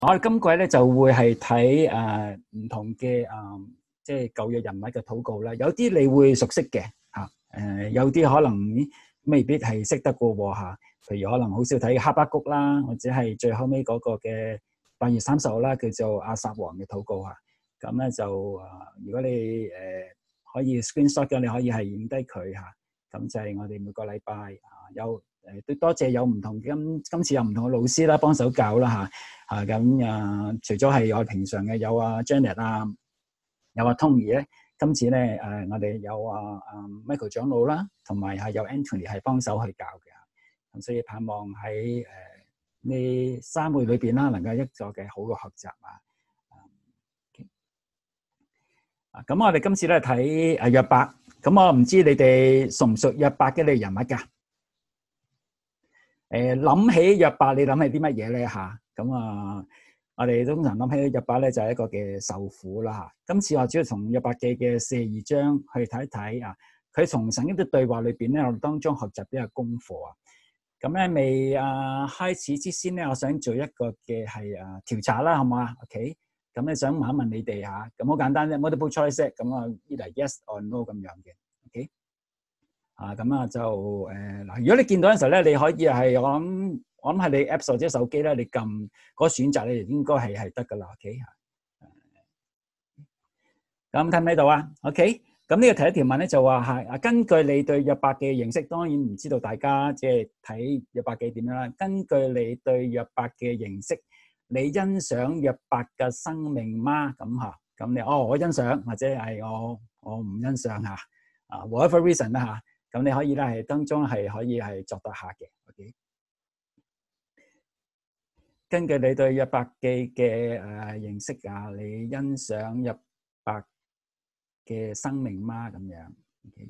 我哋今季咧就會係睇唔同嘅即係舊約人物嘅禱告啦。有啲你會熟悉嘅嚇，有啲可能未必係識得嘅喎嚇。譬如可能好少睇哈巴谷啦，或者係最後尾嗰個嘅8月30號啦，叫做亞薩王嘅禱告嚇。咁咧就如果你可以 screenshot 嘅，你可以係影低佢嚇。咁就係我哋每個禮拜有都多謝有唔同今次有唔同嘅老師啦，幫手教啦嚇。咁除咗係我平常嘅有Janet 有Tony 咧，今次咧我哋有Michael 長老啦，同埋係有 Anthony 係幫手去教嘅。咁所以盼望喺呢3個月裏邊啦，能夠一個嘅好嘅學習咁我哋今次咧睇約伯，咁我唔知你哋熟唔熟約伯嘅呢人物㗎？諗起約伯，你諗起啲乜嘢咧嚇？咁我哋通常諗起約伯咧就係一個嘅受苦啦嚇。今次我主要從約伯記嘅42章去睇一睇佢從神經嘅對話裏邊咧，我哋當中學習啲嘅功課啊。咁咧未開始之先咧，我想做一個嘅係調查啦，好唔好啊 ？OK。咁咧想問一問你哋嚇，咁好簡單啫 ，multiple choice 咁either yes or no 咁樣嘅 ，OK。咁就嗱，如果你見到嘅時候咧，你可以係我諗係你 Apps 或者手機咧，你撳嗰個選擇，你應該係得噶啦 ，OK。咁睇唔睇到啊 ？OK。咁呢個第一條問咧就話係根據你對約伯嘅認識，當然唔知道大家即係睇約伯記點樣啦。根據你對約伯嘅認識，你欣賞約伯嘅生命嗎？咁你我欣賞，或者係我唔欣賞嚇whatever reason 啦嚇。咁你可以咧係當中係可以係作得下嘅 ，OK。根據你對約伯記嘅認識你欣賞約伯嘅生命嗎？咁樣 ，OK。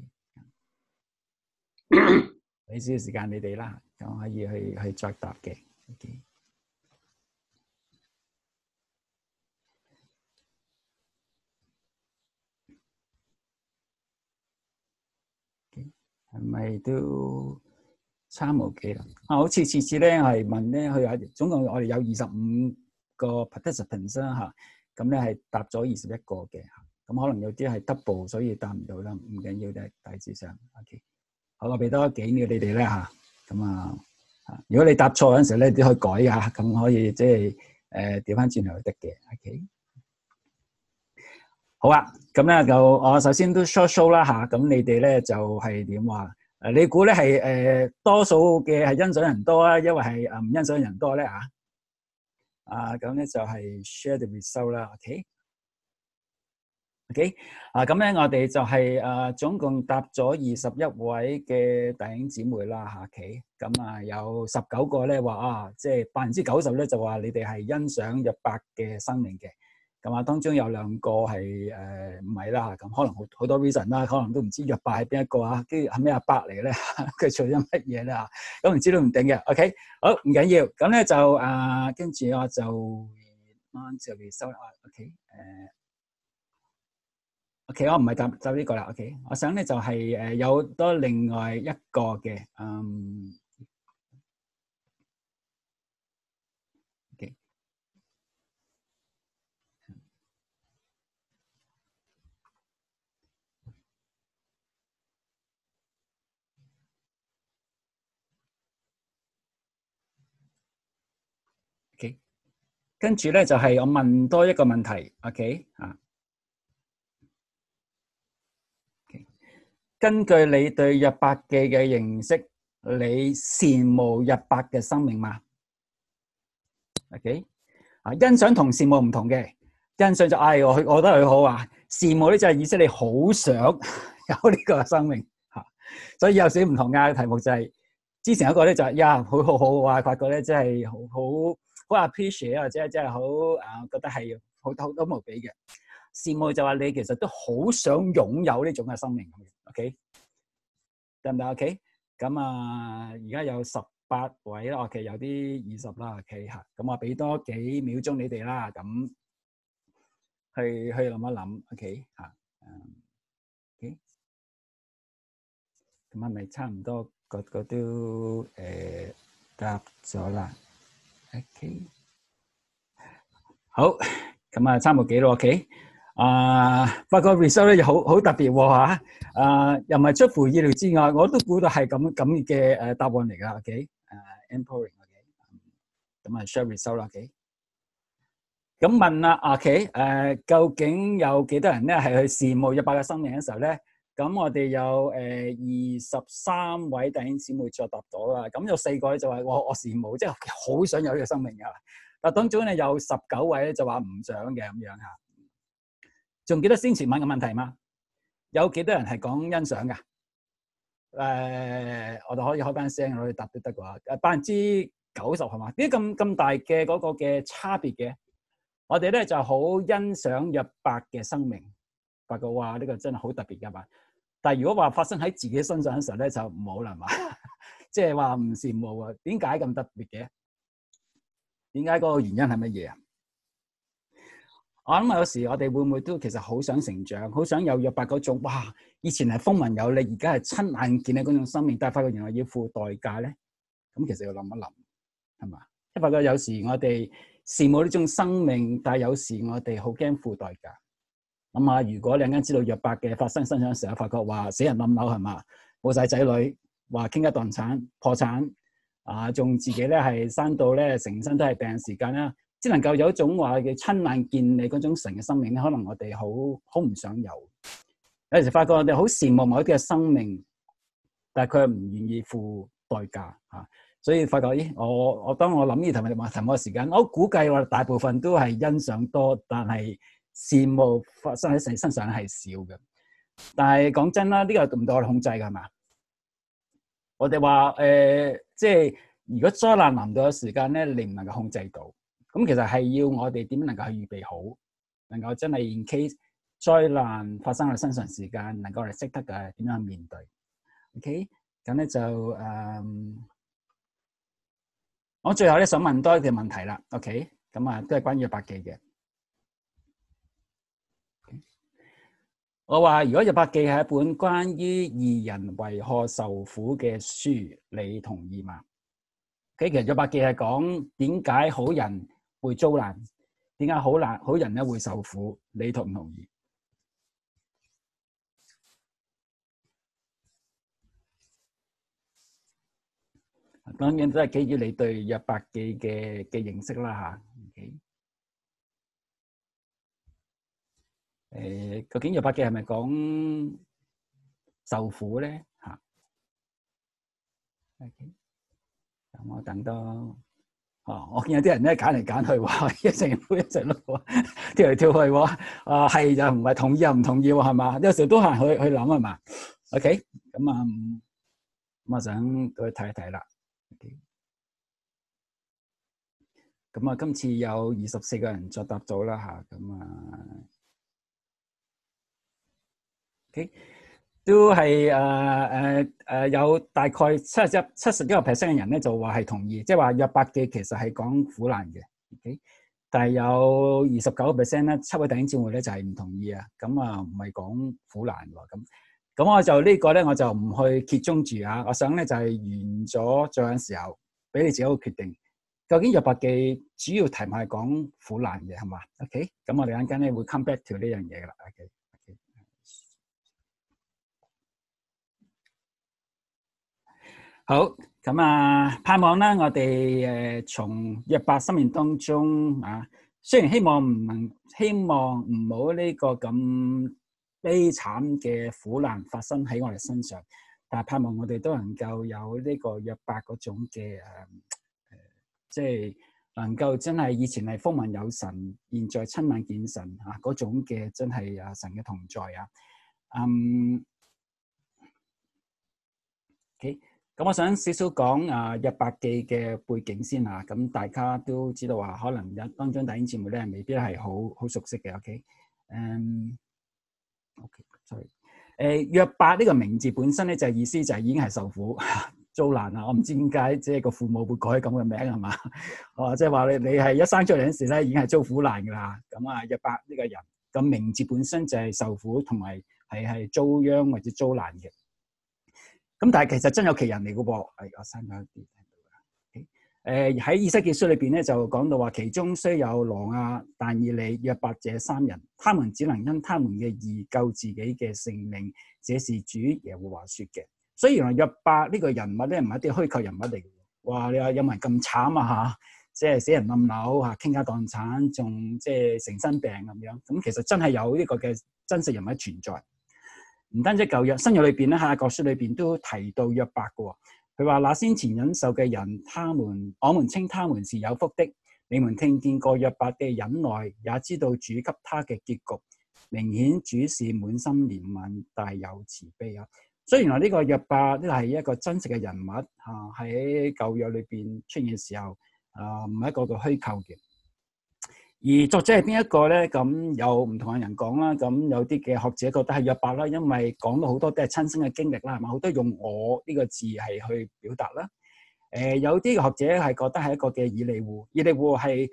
俾少少時間你哋啦，咁可以去作答嘅 ，OK。係咪都差無幾啦？好似次次咧係問咧，佢總共我哋有25個 participants 啦嚇，咁咧係答咗21個嘅嚇，咁可能有啲係 double，所以答唔到啦，唔緊要嘅，大致上 OK。好，我俾多幾秒你哋咧嚇，咁如果你答錯嗰陣時咧，你可以改㗎，咁可以即係調翻轉頭就得嘅 OK。好咁咧就我首先都 show 啦嚇，咁你哋咧就係點話？你估咧係多數嘅係欣賞人多啊，因為係唔欣賞人多咧咁咧就係 share the result 啦 ，OK。咁咧我哋就係總共答咗21位嘅弟兄姊妹啦嚇，OK。咁有19個咧話即係90%咧就話你哋係欣賞約伯嘅生命嘅。咁當中有2個係唔係啦，咁可能好多 reason 啦，可能都唔知約伯係邊一個跟住係咩阿伯嚟咧？佢做咗乜嘢咧咁唔知都唔定嘅 ，OK。好，唔緊要，咁咧就跟住我就按照收OK。OK， 我唔係答呢個啦 ，OK。我想咧就係有多另外一個嘅OK。OK，跟住咧就係我問多一個問題 ，OK 根據你對約伯記嘅認識，你羨慕約伯嘅生命嗎 ？OK，欣賞同羨慕唔同嘅，欣賞就我覺得佢好羨慕咧就係意思你好想有呢個生命所以有少少唔同嘅題目就係之前一個咧就係好發覺咧真係好 appreciate 或者真係好覺得係好無比嘅。羨慕就話你其實都好想擁有呢種嘅生命 ，OK， 得唔得 ？OK， 咁而家有18位啦 ，OK， 有啲20啦 ，OK 咁我俾多幾秒鐘你哋啦，咁去諗一諗 ，OK OK， 咁係咪差唔多個都答咗啦 ？OK。 好，咁啊，差唔多幾咯 ，OK。發覺 result 咧又好特別喎嚇，又唔係出乎意料之外，我都估到係咁嘅答案嚟㗎，OK。empowering OK。咁啊 share result 啦，OK。咁問啦，OK，究竟有幾多人咧係去羨慕100嘅生命嘅時候咧？咁我哋有23位弟兄姊妹作答咗啦，咁有4個咧就話我羨慕，即係好想有呢個生命㗎。但當中咧有19位咧就話唔想嘅咁樣嚇。仲記得先前問嘅問題嗎？有幾多人係講欣賞㗎？我哋可以開翻聲，我哋答都得嘅話，90%係嘛？點解咁大嘅嗰個嘅差別嘅？我哋咧就好欣賞約伯嘅生命，發覺哇呢個真係好特別㗎嘛。但係如果話發生喺自己身上嘅時候咧，就唔好啦嘛。即係話唔羨慕啊？點解咁特別嘅？點解嗰個原因係乜嘢啊？我諗有時我哋會唔會都其實好想成長，好想有約伯嗰種哇！以前係風聞有你，而家係親眼見你嗰種生命，但係發覺原來要付代價咧。咁其實要諗一諗，係嘛？即係發覺有時我哋羨慕呢種生命，但係有時我哋好驚付代價。諗下，如果你啱知道約伯嘅發生身上嘅時候，發覺話死人冧樓係嘛，冇晒仔女，話傾家蕩產、破產，仲自己咧係生到咧成身都係病嘅時間啦。只能夠有一種話嘅親眼見你嗰種神嘅生命咧，可能我哋好唔想有。有時發覺我哋好羨慕某一啲嘅生命，但係佢唔願意付代價嚇，所以發覺我當我諗呢題目嘅時間，我估計我大部分都係欣賞多，但係羨慕發生喺神身上係少嘅。但係講真啦，呢個唔到我哋控制㗎係嘛？我哋話即係如果災難臨到嘅時間咧，你唔能夠控制到。咁其實係要我哋點樣能夠去預備好，能夠真係 in case 災難發生喺身上時間，能夠嚟識得嘅點樣去面對。OK， 咁咧就我最後咧想問多一條問題啦。OK， 咁都係關於約伯記嘅。我話如果約伯記係一本關於義人為何受苦嘅書，你同意嗎？其實約伯記係講點解好人會遭難，點解好人咧會受苦？你同唔同意？當然都係基於你對約伯記嘅認識啦嚇。究竟約伯記係咪講受苦咧嚇？咁我等多。我見有啲人咧揀嚟揀去，話一直碌一直碌，跳嚟跳去喎。係就唔係同意又唔同意喎，係嘛？有時都係去諗係嘛 ？OK， 咁我想去睇一睇啦。咁今次有24個人作答咗啦嚇，OK， 都係有大概71% 嘅人咧就話係同意，即係話約伯記其實係講苦難嘅。OK， 但係有29% 咧，7位弟兄姊妹咧就係唔同意啊。咁唔係講苦難喎。咁我就呢個咧我就唔去揭盅住啊。我想咧就係完咗最後嘅時候，俾你自己一個決定。究竟約伯記主要題目係講苦難嘅係嘛 ？OK， 咁我哋陣間咧會 come back to 呢樣嘢噶啦。OK， 好，咁盼望咧我哋從約伯生命當中雖然希望唔好呢個咁悲慘嘅苦難發生喺我哋身上，但係盼望我哋都能夠有呢個約伯嗰種嘅即係能夠真係以前係風聞有神，現在親眼見神嗰種嘅真係神嘅同在啊。OK， 咁我想少少講約伯記嘅背景先啊。咁大家都知道話，可能當中弟兄姊妹咧未必係好熟悉嘅。OK，sorry。約伯呢個名字本身咧就係意思就係已經係受苦遭難啦。我唔知點解即係個父母會改咁嘅名係嘛？即係話你係一生出嚟嗰時咧已經係遭苦難噶啦。咁約伯呢個人個名字本身就係受苦同埋係遭殃或者遭難嘅。咁但係其實真有其人嚟嘅噃。我刪咗一啲。 喺以西結書裏邊咧就講到話，其中雖有挪亞、但以理、約伯這三人，他們只能因他們嘅義救自己嘅性命，這是主耶和華說嘅。所以原來約伯呢個人物咧唔係一啲虛構人物嚟嘅。哇！你話有冇人咁慘啊嚇？即係死人冧樓嚇，傾家蕩產，仲即係成身病咁樣。咁其實真係有呢個嘅真實人物存在。唔單止舊約，新約裏邊咧，雅各書裏邊都提到約伯嘅。佢話：那先前忍受嘅人，我們稱他們是有福的。你們聽見過約伯嘅忍耐，也知道主給他嘅結局。明顯主是滿心憐憫，大有慈悲啊！所以原來呢個約伯呢係一個真實嘅人物嚇，喺舊約裏邊出現嘅時候，唔係一個虛構嘅。而作者係邊一個咧？咁有唔同嘅人講啦。咁有啲嘅學者覺得係約伯啦，因為講到好多都係親身嘅經歷啦，係嘛？好多用我呢個字係去表達啦。有啲嘅學者係覺得係一個嘅以利戶，以利戶係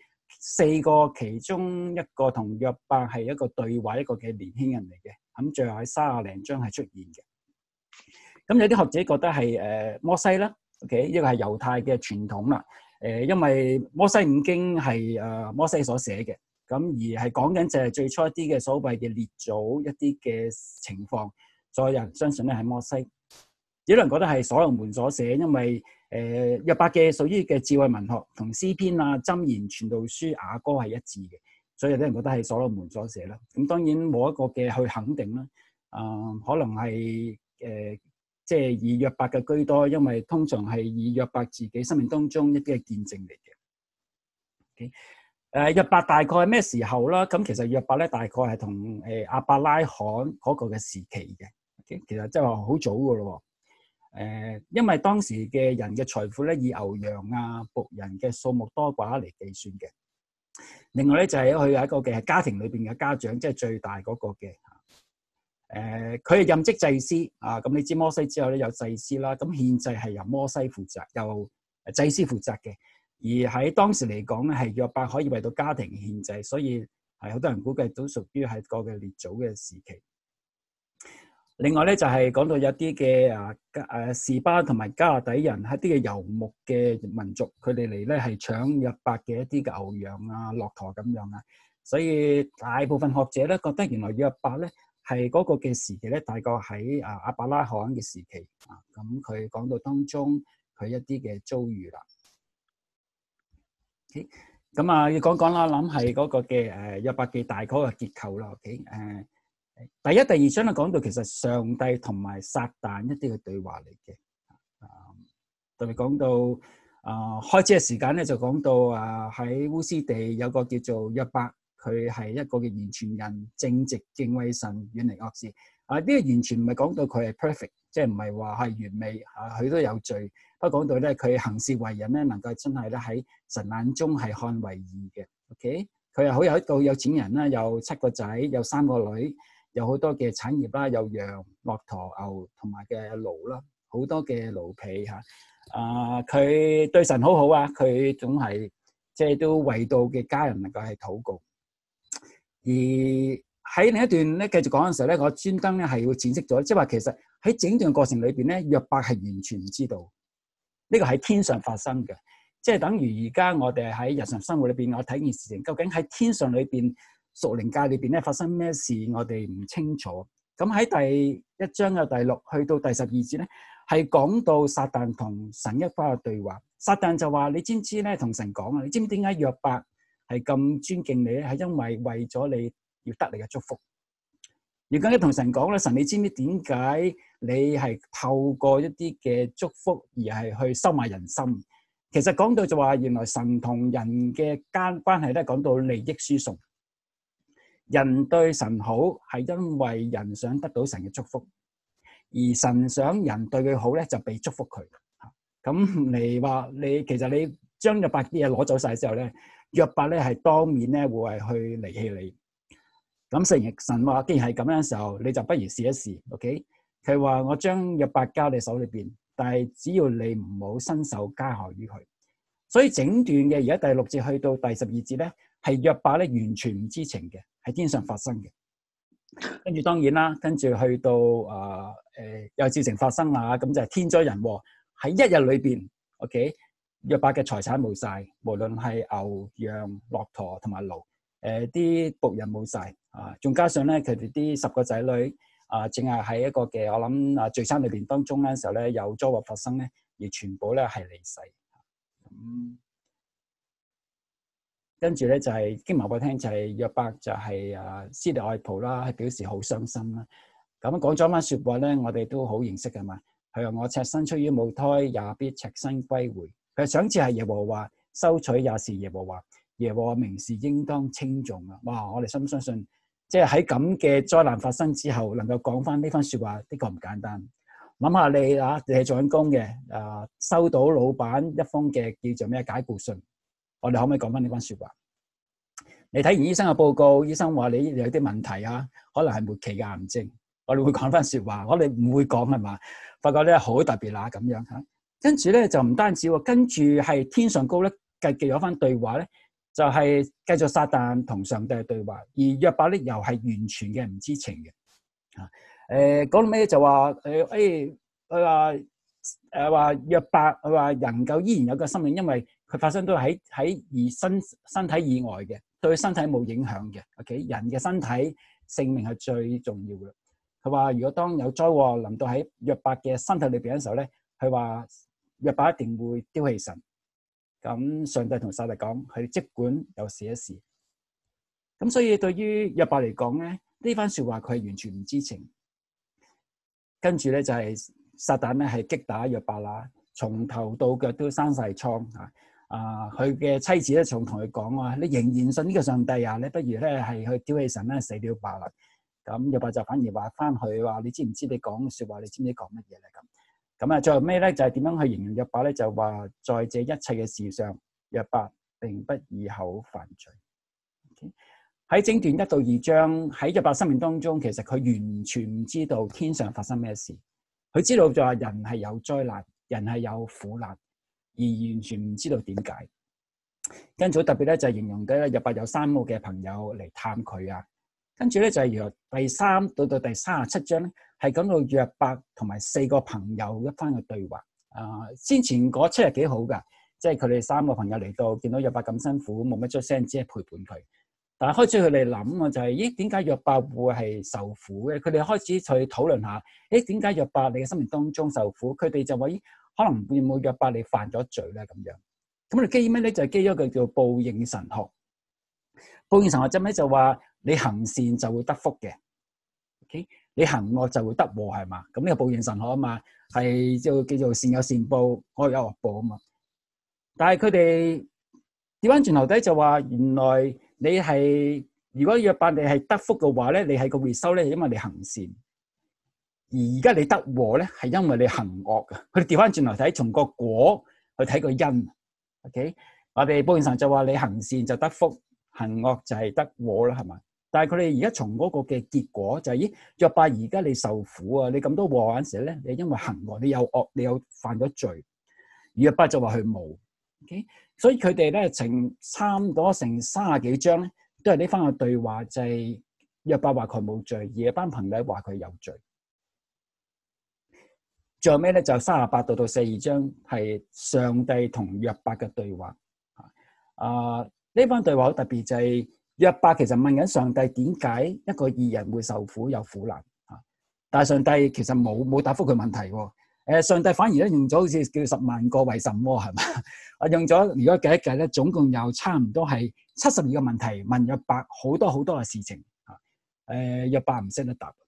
4個其中一個同約伯係一個對話一個嘅年輕人嚟嘅。咁最後喺30零章係出現嘅。咁有啲學者覺得係摩西啦。OK， 呢個係猶太嘅傳統啦。因為摩西五經係摩西所寫嘅，咁而係講緊就係最初一啲嘅所謂嘅列祖一啲嘅情況，所有人相信咧係摩西。有人覺得係所羅門所寫，因為約伯記屬於嘅智慧文學，同詩篇啊、箴言、傳道書、雅歌係一致嘅，所以有啲人覺得係所羅門所寫啦。咁當然冇一個嘅去肯定啦，可能係即係以約伯嘅居多，因為通常係以約伯自己生命當中一啲嘅見證嚟嘅。Okay? 約伯大概係咩時候啦？咁其實約伯咧大概係同亞伯拉罕嗰個嘅時期嘅。Okay? 其實即係話好早噶咯。因為當時嘅人嘅財富咧以牛羊啊、僕人嘅數目多寡嚟計算嘅。另外咧就係佢有一個嘅家庭裏邊嘅家長，即係最大嗰個嘅。佢係任職祭司啊，咁你知摩西之後咧有祭司啦，咁獻祭係由摩西負責，由祭司負責嘅。而喺當時嚟講咧，係約伯可以為到家庭獻祭，所以係好多人估計都屬於係個嘅列祖嘅時期。另外咧就係講到有啲嘅示巴同埋加勒底人係啲嘅游牧嘅民族，佢哋嚟咧係搶約伯嘅一啲嘅牛羊啊、駱駝咁樣啊，所以大部分學者咧覺得原來約伯咧係嗰個嘅時期咧，大概喺亞伯拉罕嘅時期啊，咁佢講到當中佢一啲嘅遭遇啦。咁要講講啦，諗係嗰個嘅約伯記大概嘅結構啦。OK，第一、第二章咧講到其實上帝同埋撒旦一啲嘅對話嚟嘅。特別講到開始嘅時間咧，就講到喺烏斯地有個叫做約伯。佢係一個嘅完全人，正直敬畏神，遠離惡事。呢個完全唔係講到佢係 perfect， 即係唔係話係完美。佢都有罪。不過講到咧，佢行事為人咧，能夠真係咧喺神眼中係看為義嘅。OK， 佢係好有一個有錢人啦，有7個仔，有3個女，有好多嘅產業啦，有羊、駱駝、牛同埋嘅驢啦，好多嘅奴婢嚇。佢對神好好啊，佢總係即係都為到嘅家人能夠係禱告。而喺另一段咧，繼續講嘅時候咧，我專登咧係要展示咗，即係話其實喺整段過程裏邊咧，約伯係完全唔知道呢個喺天上發生嘅，即係等於而家我哋喺日常生活裏邊，我睇件事情究竟喺天上裏邊屬靈界裏邊咧發生咩事，我哋唔清楚。咁喺第1章嘅第6去到第12節咧，係講到撒旦同神一番嘅對話。撒旦就話：你知唔知咧？同神講啊，你知唔知點解約伯係咁尊敬你咧？係因為咗你要得你嘅祝福。而更加同神講咧，神你知唔知點解你係透過一啲嘅祝福而係去收買人心？其實講到就話，原來神同人嘅間關係咧，講到利益輸送。人對神好係因為人想得到神嘅祝福，而神想人對佢好咧，就被祝福佢。咁你話你其實你將約伯啲嘢攞走晒之後咧，約伯咧係當面咧會係去離棄你。咁神話既然係咁樣嘅時候，你就不如試一試。OK， 佢話我將約伯交你手裏邊，但係只要你唔好伸手加害於佢。所以整段嘅而家第6節去到第12節咧，係約伯咧完全唔知情嘅，喺天上發生嘅。跟住當然啦，跟住去到有事情發生啦，咁就係天災人禍喺一日裏邊。OK， 約伯嘅財產冇晒，無論係牛羊、駱駝同埋驢，啲僕人冇晒啊，仲加上咧佢哋啲10個仔女啊，淨係喺一個嘅我諗聚餐裏邊當中咧時候咧有災禍發生咧，而全部咧係離世。跟住咧就係經文我聽就係約伯就係撕裂外袍啦，係表示好傷心啦。咁講咗番説話咧，我哋都好認識㗎嘛。佢話我赤身出於母胎，也必赤身歸回。佢賞賜係耶和華，收取也是耶和華。耶和華名是應當稱頌啊！哇！我哋信唔相信？即係喺咁嘅災難發生之後，能夠講翻呢番説話，的確唔簡單。諗下你係做緊工嘅，收到老闆一封嘅叫做咩解僱信，我哋可唔可以講翻呢番説話？你睇完醫生嘅報告，醫生話你有啲問題啊，可能係末期嘅癌症，我哋會講翻説話，我哋唔會講係嘛？發覺咧好特別啦咁樣嚇，跟住咧就唔單止喎，跟住係天上高咧繼續有翻對話咧，就係繼續撒旦同上帝嘅對話，而約伯咧又係完全嘅唔知情嘅嚇。講到尾就話佢話約伯佢話人夠依然有個生命，因為佢發生都喺身體以外嘅，對身體冇影響嘅。OK， 人嘅身體性命係最重要嘅。佢話如果當有災禍臨到喺約伯嘅身體裏邊嘅時候咧，佢話約伯一定會丟棄神。咁上帝同撒旦講，佢即管有事一事。咁所以對於約伯嚟講咧，呢番説話佢係完全唔知情。跟住咧就係撒旦咧係擊打約伯啦，從頭到腳都生晒瘡嚇。佢嘅妻子咧仲同佢講話：你仍然信呢個上帝啊？你不如咧係去丟棄神咧，死了罷啦。咁約伯就反而話翻佢話：你知唔知你講嘅説話？你知唔知講乜嘢咧？咁啊，最後尾咧就係點樣去形容約伯咧？就話在這一切嘅事上，約伯並不以口犯罪。喺整段1到2章喺約伯生命當中，其實佢完全唔知道天上發生咩事。佢知道就係人係有災難，人係有苦難，而完全唔知道點解。跟住特別咧就係形容嘅約伯有3個嘅朋友嚟探佢啊。跟住咧就係由第3到第37章咧，係講到約伯同埋4個朋友一番嘅對話。先前嗰7日幾好噶，即係佢哋3個朋友嚟到，見到約伯咁辛苦，冇乜出聲，只係陪伴佢。但係開始佢哋諗啊，就係咦點解約伯會係受苦嘅？佢哋開始去討論下，點解約伯你嘅生命當中受苦？佢哋就話咦，可能會唔會約伯你犯咗罪咧咁樣？咁我哋基咩咧？就係基咗個叫報應神學。報應神學真咩就話你行善就會得福嘅，OK？ 你行惡就會得禍係嘛？咁呢個報應神學啊嘛，係就叫做善有善報，惡有惡報啊嘛。但係佢哋調翻轉頭底就話，原來你係如果約伯你係得福嘅話咧，你係個回收咧，係因為你行善；而家你得禍咧，係因為你行惡嘅。佢哋調翻轉頭睇，從個果去睇個因。OK， 我哋報應神就話你行善就得福，行惡就係得禍啦，係嘛？但係佢哋而家從嗰個嘅結果就係，咦，約伯而家你受苦啊，你咁多禍嗰陣時咧，你因為行惡，你有惡，你有犯咗罪。而約伯就話佢冇。OK， 所以佢哋咧差唔多成30幾章咧，都係呢番嘅對話，就係約伯話佢冇罪，而一班朋友話佢有罪。最後尾咧就38到42章係上帝同約伯嘅對話。呢番對話好特別，就係約伯其實問緊上帝點解一個義人會受苦有苦難，但係上帝其實冇答覆佢問題喎。上帝反而咧用咗好似叫10萬個為什麼係嘛？用咗如果計一計咧，總共有差唔多係72個問題問約伯好多好多嘅事情。約伯唔識得答。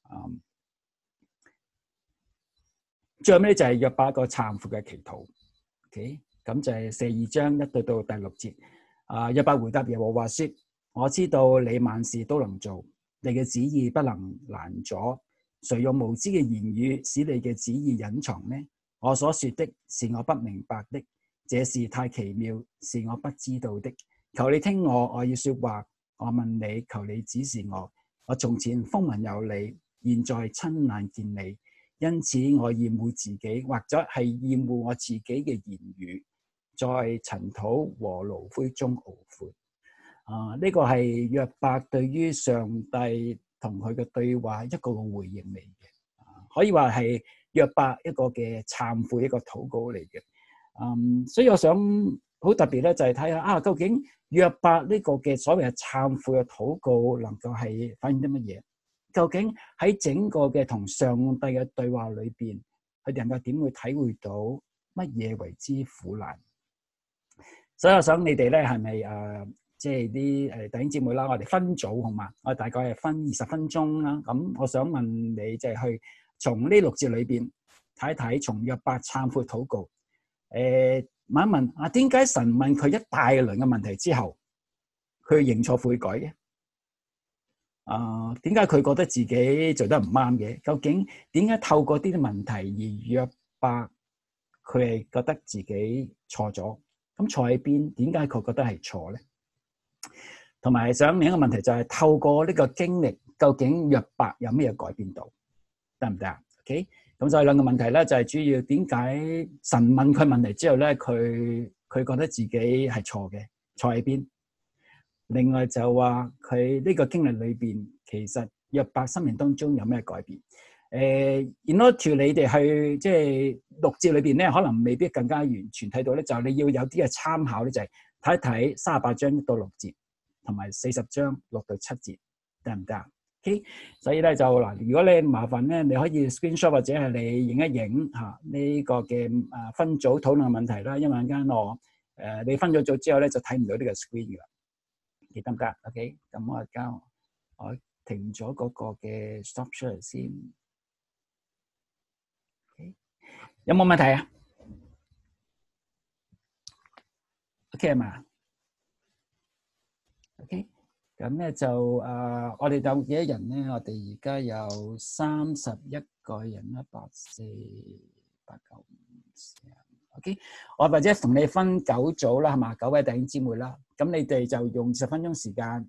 最後尾就係約伯一個懺悔嘅祈禱。OK， 咁就係42章1到第6節。約伯回答耶和華說：我知道你萬事都能做，你嘅旨意不能攔阻。誰用無知嘅言語使你嘅旨意隱藏呢？我所說的是我不明白的，這事太奇妙，是我不知道的。求你聽我，我要說話。我問你，求你指示我。我從前風聞有你，現在親眼見你，因此我厭惡自己，或者係厭惡我自己嘅言語，在塵土和爐灰中懊悔。呢個係約伯對於上帝同佢嘅對話一個回應嚟嘅，可以話係約伯一個嘅懺悔，一個禱告嚟嘅。 所以我想好特別咧，就係睇下究竟約伯呢個嘅所謂嘅懺悔嘅禱告，能夠係反映啲乜嘢？究竟喺整個嘅同上帝嘅對話裏邊，佢哋能夠點會體會到乜嘢為之苦難？所以我想你哋咧係咪即係啲弟兄姊妹啦，我哋分組好嘛？我大概係分20分鐘啦。咁我想問你，就係去從呢6節裏邊睇一睇，從約伯懺悔禱告，問一問點解神問佢一大輪嘅問題之後，佢認錯悔改嘅？點解佢覺得自己做得唔啱嘅？究竟點解透過啲問題而約伯佢係覺得自己錯咗？咁錯喺邊？點解佢覺得係錯咧？同埋想另一個問題就係透過呢個經歷，究竟約伯有咩改變到？得唔得啊？OK，咁就係兩個問題咧，就係主要點解神問佢問題之後咧，佢覺得自己係錯嘅，錯喺邊？另外就話佢呢個經歷裏邊，其實約伯生命當中有咩改變？in order to你哋去即係6節裏邊咧，可能未必更加完全睇到咧，就係你要有啲嘅參考咧，就係睇一睇38章1到6節，同埋40章6到7節，得唔得？OK，所以咧就嗱，如果你麻煩咧，你可以 screenshot 或者係你影一影嚇呢個嘅分組討論嘅問題啦，因為陣間我你分咗組之後咧，就睇唔到呢個 screen 㗎啦。得唔得 ？OK，咁我而家我停咗嗰個嘅 stop share 先。OK，有冇問題啊 ？OK 係嘛 ？OK，咁咧就我哋有幾多人咧？我哋而家有31個人啦，8、4、8、9、10。OK，我或者同你分9組啦，係嘛？9位弟兄姊妹啦，咁你哋就用20分鐘時間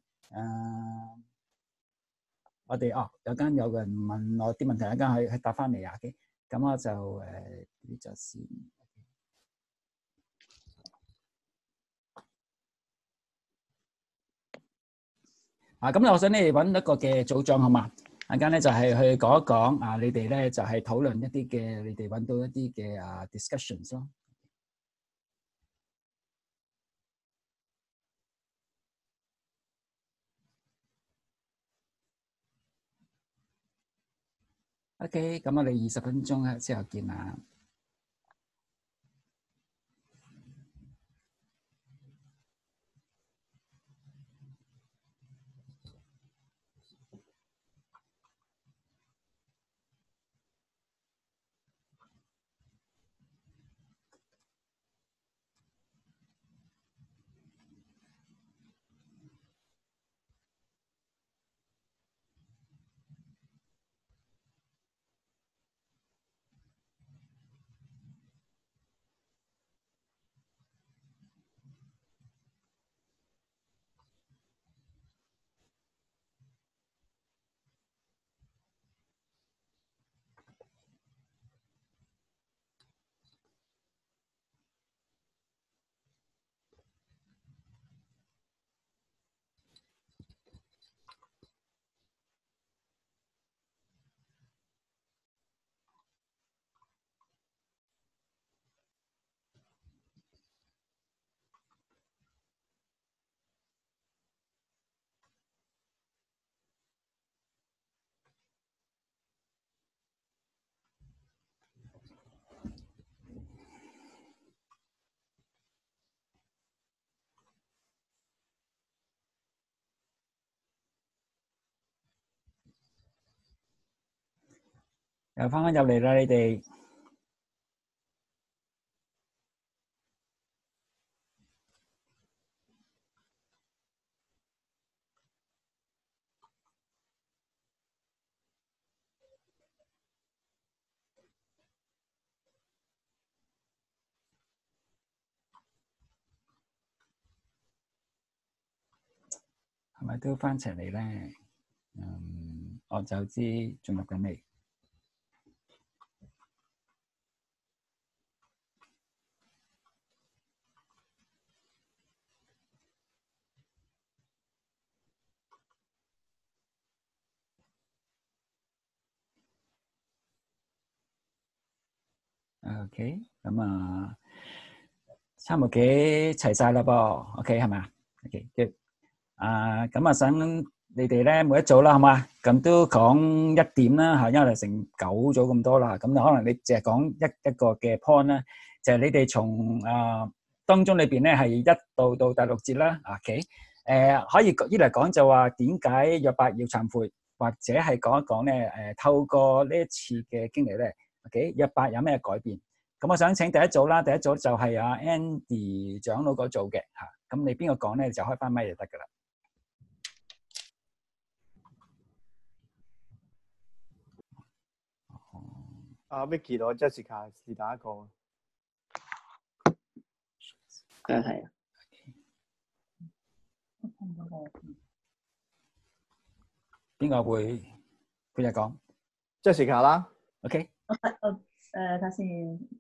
我哋有個人問我啲問題，一間去答翻嚟啊！咁我就呢就先咁我想你哋揾一個嘅組長好嘛？一間咧就係去講一講你哋咧就係討論一啲嘅，你哋揾到一啲嘅discussions 咯。OK，咁我哋20分鐘之後見啦。又翻返入嚟啦，你哋係咪都翻齊嚟咧？我就知仲錄緊未。OK，咁差唔多齊晒啦噃，OK 係咪？OK good。咁啊，想你哋咧每一組啦，好嘛？咁都講一點啦嚇，因為成9組咁多啦，咁可能你淨係講一個嘅 point 啦，就係你哋從當中裏邊咧係1到第6節啦，OK。可以依嚟講就話點解約伯要懺悔，或者係講一講咧透過呢一次嘅經歷咧 ，OK，約伯有咩改變？咁我想請第一組啦，第一組就係阿 Andy 長老嗰組嘅嚇，咁你邊個講咧就開翻咪就得噶啦。 Vicky 同 Jessica 是打一個。 係啊。 邊個會佢就講 Jessica 啦。 OK。 睇先，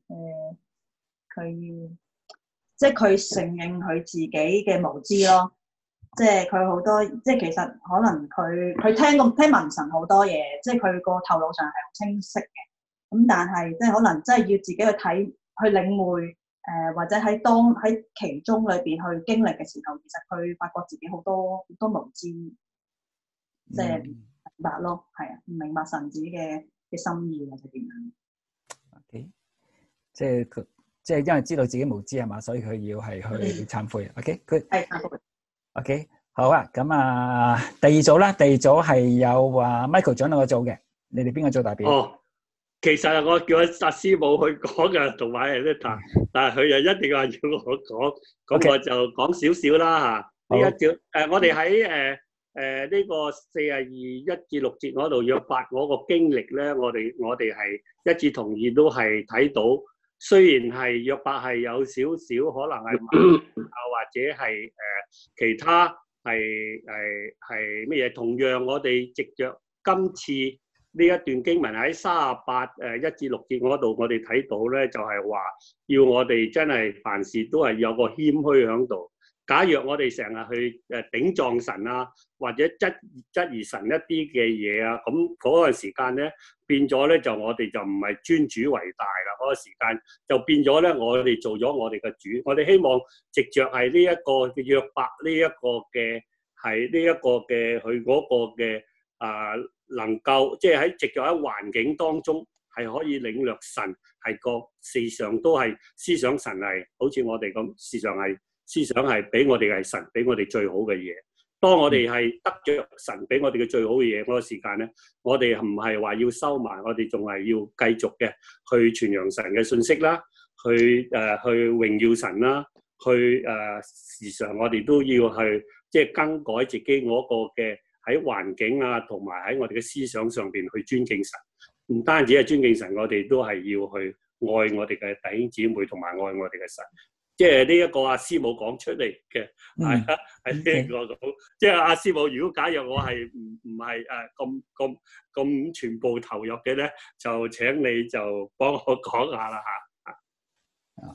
佢即係佢承認佢自己嘅無知咯，即係佢好多，即係其實可能佢聽聞神好多嘢，即係佢個頭腦上係好清晰嘅，咁但係即係可能真係要自己去睇去領會，或者喺其中裏邊去經歷嘅時候，其實佢發覺自己好多無知，即係明白咯，係啊，唔明白神子嘅心意或者點樣。OK， 即係因為知道自己無知係嘛，所以佢要係去懺悔。OK， good。 係懺悔。 OK， 好啊。咁第二組啦，第二組係有話 Michael 長老個組嘅，你哋邊個做代表？ 哦，其實我叫阿師母去講嘅，同埋係Anita，但係佢又一定話要我講，咁我就講少少啦嚇。呢一節我哋喺呢個42、1至6節嗰度約伯嗰個經歷咧，我哋係一致同意，都係睇到。雖然係約伯係有少少可能係或者係其他係咩嘢，同樣我哋藉着今次呢一段經文喺38 1至6節嗰度，我哋睇到咧就係話要我哋真係凡事都係有個謙虛喺度。假若我哋成日去頂撞神啊，或者質疑神一啲嘅嘢啊，咁嗰個時間咧變咗咧就我哋就唔係尊主為大啦。嗰個時間就變咗咧，我哋做咗我哋嘅主。我哋希望藉着係呢一個嘅約伯，呢一個嘅係呢一個嘅佢嗰個嘅能夠即係喺藉着喺環境當中係可以領略神係個時常都係思想神係好似我哋咁時常係。思想係俾我哋係神俾我哋最好嘅嘢。當我哋係得着神俾我哋嘅最好嘅嘢嗰個時間咧，我哋唔係話要收埋，我哋仲係要繼續嘅去傳揚神嘅信息啦，去榮耀神啦，去時常我哋都要去即係更改自己嗰個嘅喺環境啊，同埋喺我哋嘅思想上邊去尊敬神。唔單止係尊敬神，我哋都係要去愛我哋嘅弟兄姊妹，同埋愛我哋嘅神。即係呢一個阿師母講出嚟嘅，係啊，係呢個咁。即係阿師母，如果假若我係唔係咁全部投入嘅咧，就請你就幫我講下啦嚇。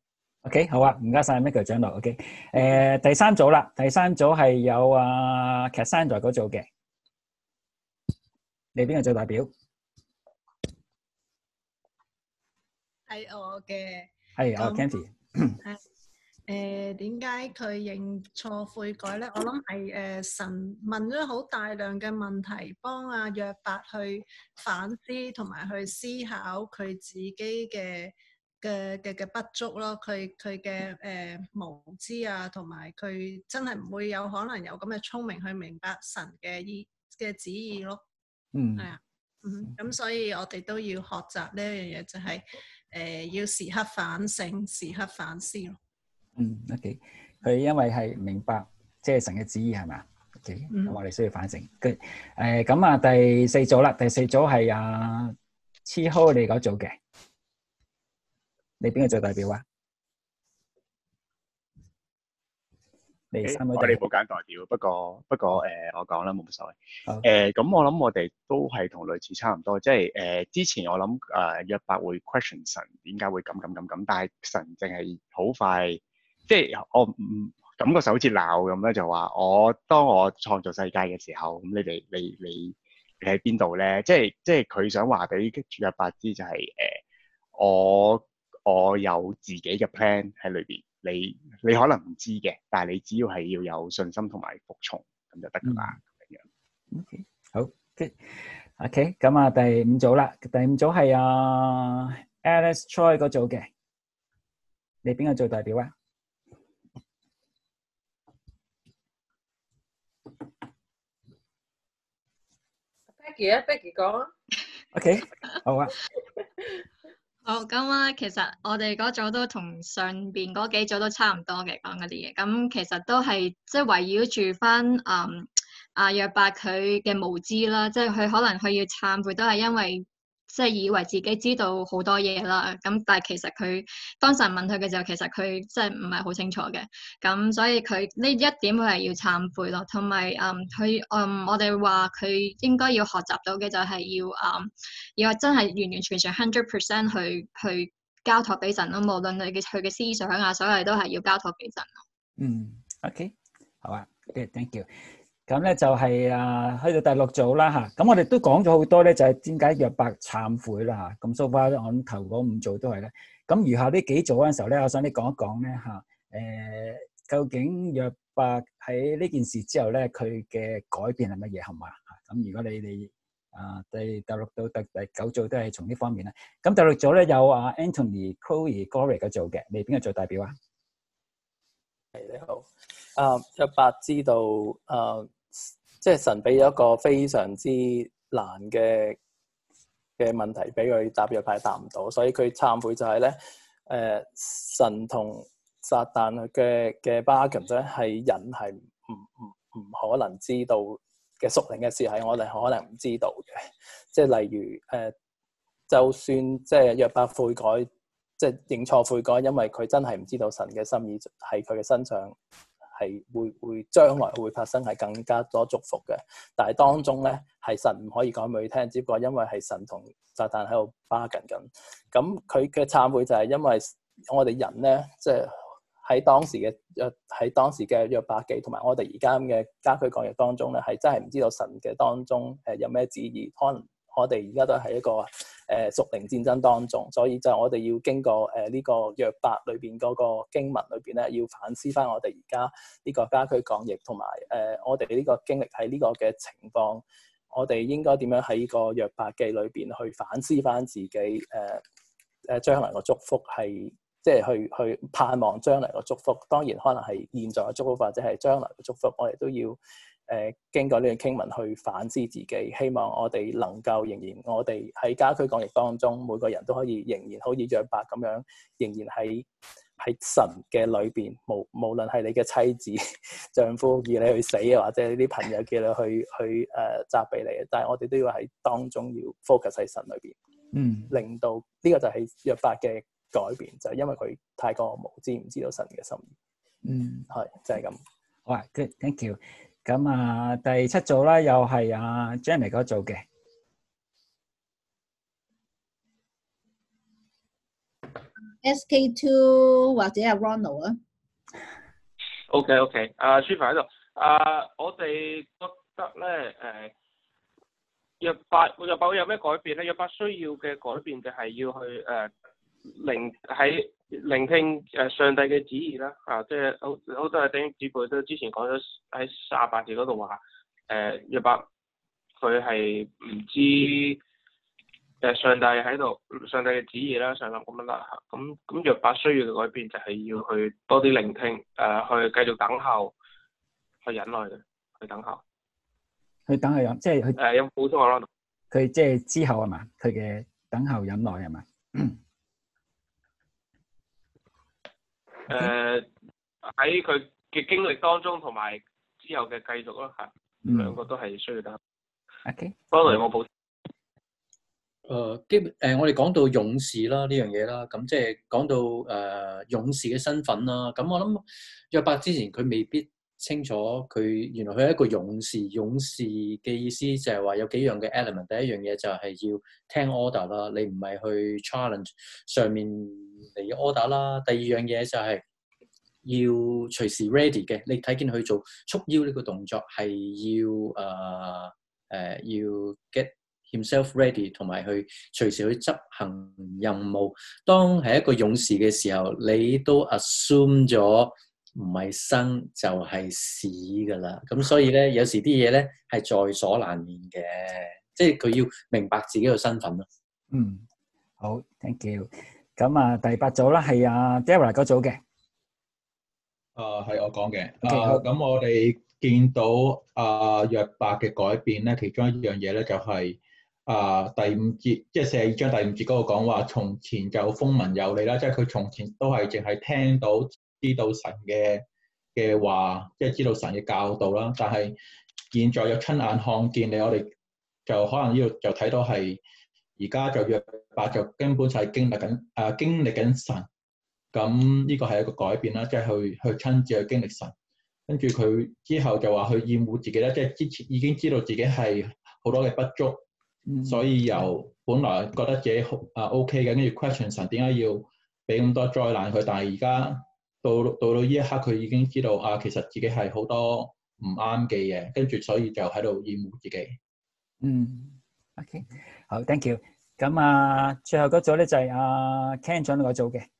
OK， 好啊，唔該曬 Michael 長老。OK， 第三組啦，第三組係有Cassandra 嗰組嘅，你邊個做代表？ 係我嘅。 係我 Candy。 點解佢認錯悔改咧？我諗係神問咗好大量嘅問題，幫阿約伯去反思同埋去思考佢自己嘅不足咯。佢嘅無知啊，同埋佢真係唔會有可能有咁嘅聰明去明白神嘅旨意咯。係啊，咁所以我哋都要學習呢一樣嘢，就係要時刻反省，時刻反思咯。 OK， 佢因為係明白即係神嘅旨意係嘛 ？OK， 咁我哋需要反省。咁第四組啦，第四組係黐開你嗰組嘅，你邊個做代表啊？ 我哋冇揀代表，不過我講啦，冇乜所謂。咁我諗我哋都係同類似差唔多，即係之前我諗約伯會 question 神點解會咁，但係神淨係好快，即係我唔感覺上好似鬧咁咧，就話當我創造世界嘅時候，咁你喺邊度咧？即係佢想話俾約伯知就係我有自己嘅 plan 喺裏邊。 你可能唔知嘅，但係你只要係要有信心同埋服從咁就得㗎啦。咁樣。 OK， 好，OK，咁啊，第五組啦，第五組係Alice Choi 嗰組嘅，你邊個做代表啊 ？Becky 講啊。 OK， 好啊。 好，咁啊，其實我哋嗰組都同上邊嗰幾組都差唔多嘅講嗰啲嘢，咁其實都係即係圍繞住翻約伯佢嘅無知啦，即係佢可能佢要懺悔都係因為即係以為自己知道好多嘢啦，咁但係其實佢當神問佢嘅時候，其實佢即係唔係好清楚嘅，咁所以佢呢一點佢係要懺悔咯，同埋我哋話佢應該要學習到嘅就係要真係完完全全 100% 去交託俾神咯，無論佢嘅思想啊，所有都係要交託俾神咯。 OK， 好啊 ，Thank you。咁咧就係去到第六組啦嚇，咁我哋都講咗好多咧，就係點解約伯懺悔啦嚇。咁 so far 我諗頭嗰五組都係咧。咁餘下呢幾組嗰陣時候咧，我想你講一講咧嚇，究竟約伯喺呢件事之後咧，佢嘅改變係乜嘢係嘛？咁如果你第六到第九組都係從呢方面咧。咁第六組咧有Anthony、Chloe、Glory 嗰組嘅，你邊個做代表啊？ 你好，約伯知道即係神俾咗一個非常之難嘅問題俾佢答，約伯答唔到，所以佢懺悔就係咧，神同撒旦嘅 bargain 咧係人係唔可能知道嘅屬靈嘅事，係我哋可能唔知道嘅，即係例如就算即係約伯悔改，即係認錯悔改，因為佢真係唔知道神嘅心意喺佢嘅身上係會將來會發生係更加多祝福嘅，但係當中咧係神唔可以講俾佢聽，只不過因為係神同撒旦喺度 bargain 緊，咁佢嘅懺悔就係因為我哋人咧，即係喺當時嘅約伯記同埋我哋而家咁嘅家居講嘢當中咧，係真係唔知道神嘅當中有咩旨意，可能我哋而家都係一個屬靈戰爭當中，所以就我哋要經過呢個約伯裏邊嗰個經文裏邊咧，要反思翻我哋而家呢個家居講嘢同埋我哋呢個經歷喺呢個嘅情況，我哋應該點樣喺呢個約伯記裏邊去反思翻自己將來個祝福係即係去盼望將來個祝福，當然可能係現在嘅祝福或者係將來嘅祝福，我哋都要經過呢段經文去反思自己，希望我哋能夠仍然我哋喺家居講譯當中，每個人都可以仍然好似約伯咁樣，仍然喺神嘅裏邊，無論係你嘅妻子、丈夫叫你去死啊，或者你啲朋友叫你去責備你，但係我哋都要喺當中要 focus 喺神裏邊，令到呢個就係約伯嘅改變，就係因為佢太過無知，唔知道神嘅心意。係就係咁。 好啊 ，good， thank you。咁第七組啦，又係Jenny 嗰組嘅。 SK2 或者阿 Ronald 啊。 OK， Shiva 喺度。我哋覺得咧，約伯有咩改變咧？約伯需要嘅改變就係要去聆聽上帝嘅旨意啦。即係好多弟兄姊妹都之前講咗喺38節嗰度話，約伯佢係唔知上帝喺度，上帝嘅旨意啦，上帝咁樣啦。咁約伯需要嘅改變就係要去多啲聆聽，去繼續等候，去忍耐嘅，去等候。 去等候忍，即係佢有補充下咯。 佢即係之後係嘛？佢嘅等候忍耐係嘛？ 喺佢嘅經歷當中，同埋之後嘅繼續咯嚇，兩個都係需要得。 OK， 當然有冇補充？ 我哋講到勇士啦呢樣嘢啦，咁即係講到勇士嘅身份啦。咁我諗約伯之前佢未必清楚佢原來佢係一個勇士。勇士嘅意思就係話有幾樣嘅 element。第一樣嘢就係要聽 order 啦，你唔係去 challenge 上面嚟嘅 order 啦。第二樣嘢就係要隨時 ready 嘅，你睇見佢做束腰呢個動作係要 himself ready， 同埋去隨時去執行任務。當係一個勇士嘅時候，你都 assume 咗唔係生就係死㗎啦。咁所以咧，有時啲嘢咧係在所難免嘅，即係佢要明白自己嘅身份咯。 好 ，thank you。咁啊，第8組啦，係阿 Dara 嗰組嘅。 係我講嘅。 Okay， 咁我哋見到約伯嘅改變咧，其中一樣嘢咧就係第5節，即係42章第5節嗰個講話，從前就風聞有你啦，即係佢從前都係淨係聽到知道神嘅話，即係知道神嘅教導啦。但係現在有親眼看見你，我哋就可能呢度就睇到係而家就約伯就根本就係經歷緊神。咁呢個係一個改變啦，即係去親自去經歷神。跟住佢之後就話去厭惡自己啦，即係之前已經知道自己係好多嘅不足，所以由本來覺得自己OK 嘅，跟住 question 神點解要俾咁多災難佢，但係而家到呢一刻佢已經知道其實自己係好多唔啱嘅嘢，跟住所以就喺度厭惡自己。 OK， 好 ，thank you。咁最後嗰組咧就係Ken 長嗰組嘅。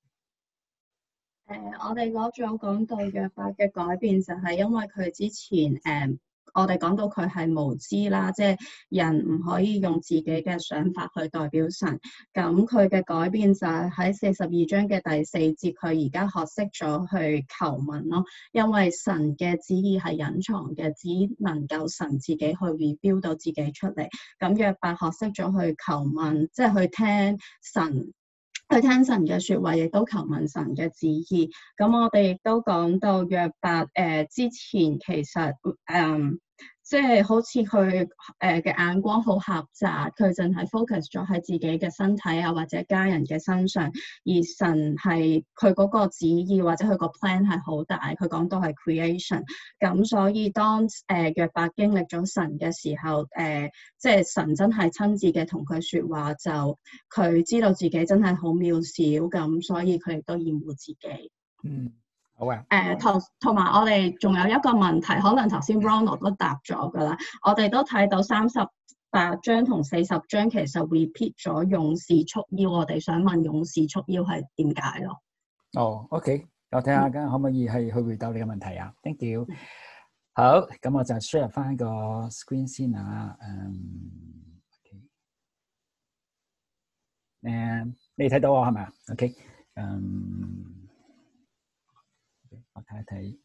我哋嗰組講到約伯嘅改變，就係因為佢之前我哋講到佢係無知啦，即係人唔可以用自己嘅想法去代表神。咁佢嘅改變就係喺42章嘅第4節，佢而家學識咗去求問咯。因為神嘅旨意係隱藏嘅，只能夠神自己去 reveal 到自己出嚟。咁約伯學識咗去求問，即係去聽神嘅說話，亦都求問神嘅旨意。咁我哋亦都講到約伯之前其實即係好似佢嘅眼光好狹窄，佢淨係 focus 咗喺自己嘅身體或者家人嘅身上，而神係佢嗰個旨意或者佢個 plan 係好大。佢講到係 creation， 咁所以當約伯經歷咗神嘅時候，即係神真係親自嘅同佢說話，就佢知道自己真係好渺小，咁所以佢亦都厭惡自己。 好啊。 同埋我哋仲有一個問題，可能頭先 Ronald 都答咗㗎啦。我哋都睇到38章同40章其實 repeat 咗勇士束腰，我哋想問勇士束腰係點解咯 ？OK， 我睇下可唔可以係去回答你嘅問題啊 ？Thank you。好，咁我就 share 翻個 screen 先啊。你睇到我係咪啊 ？OK， 我睇一睇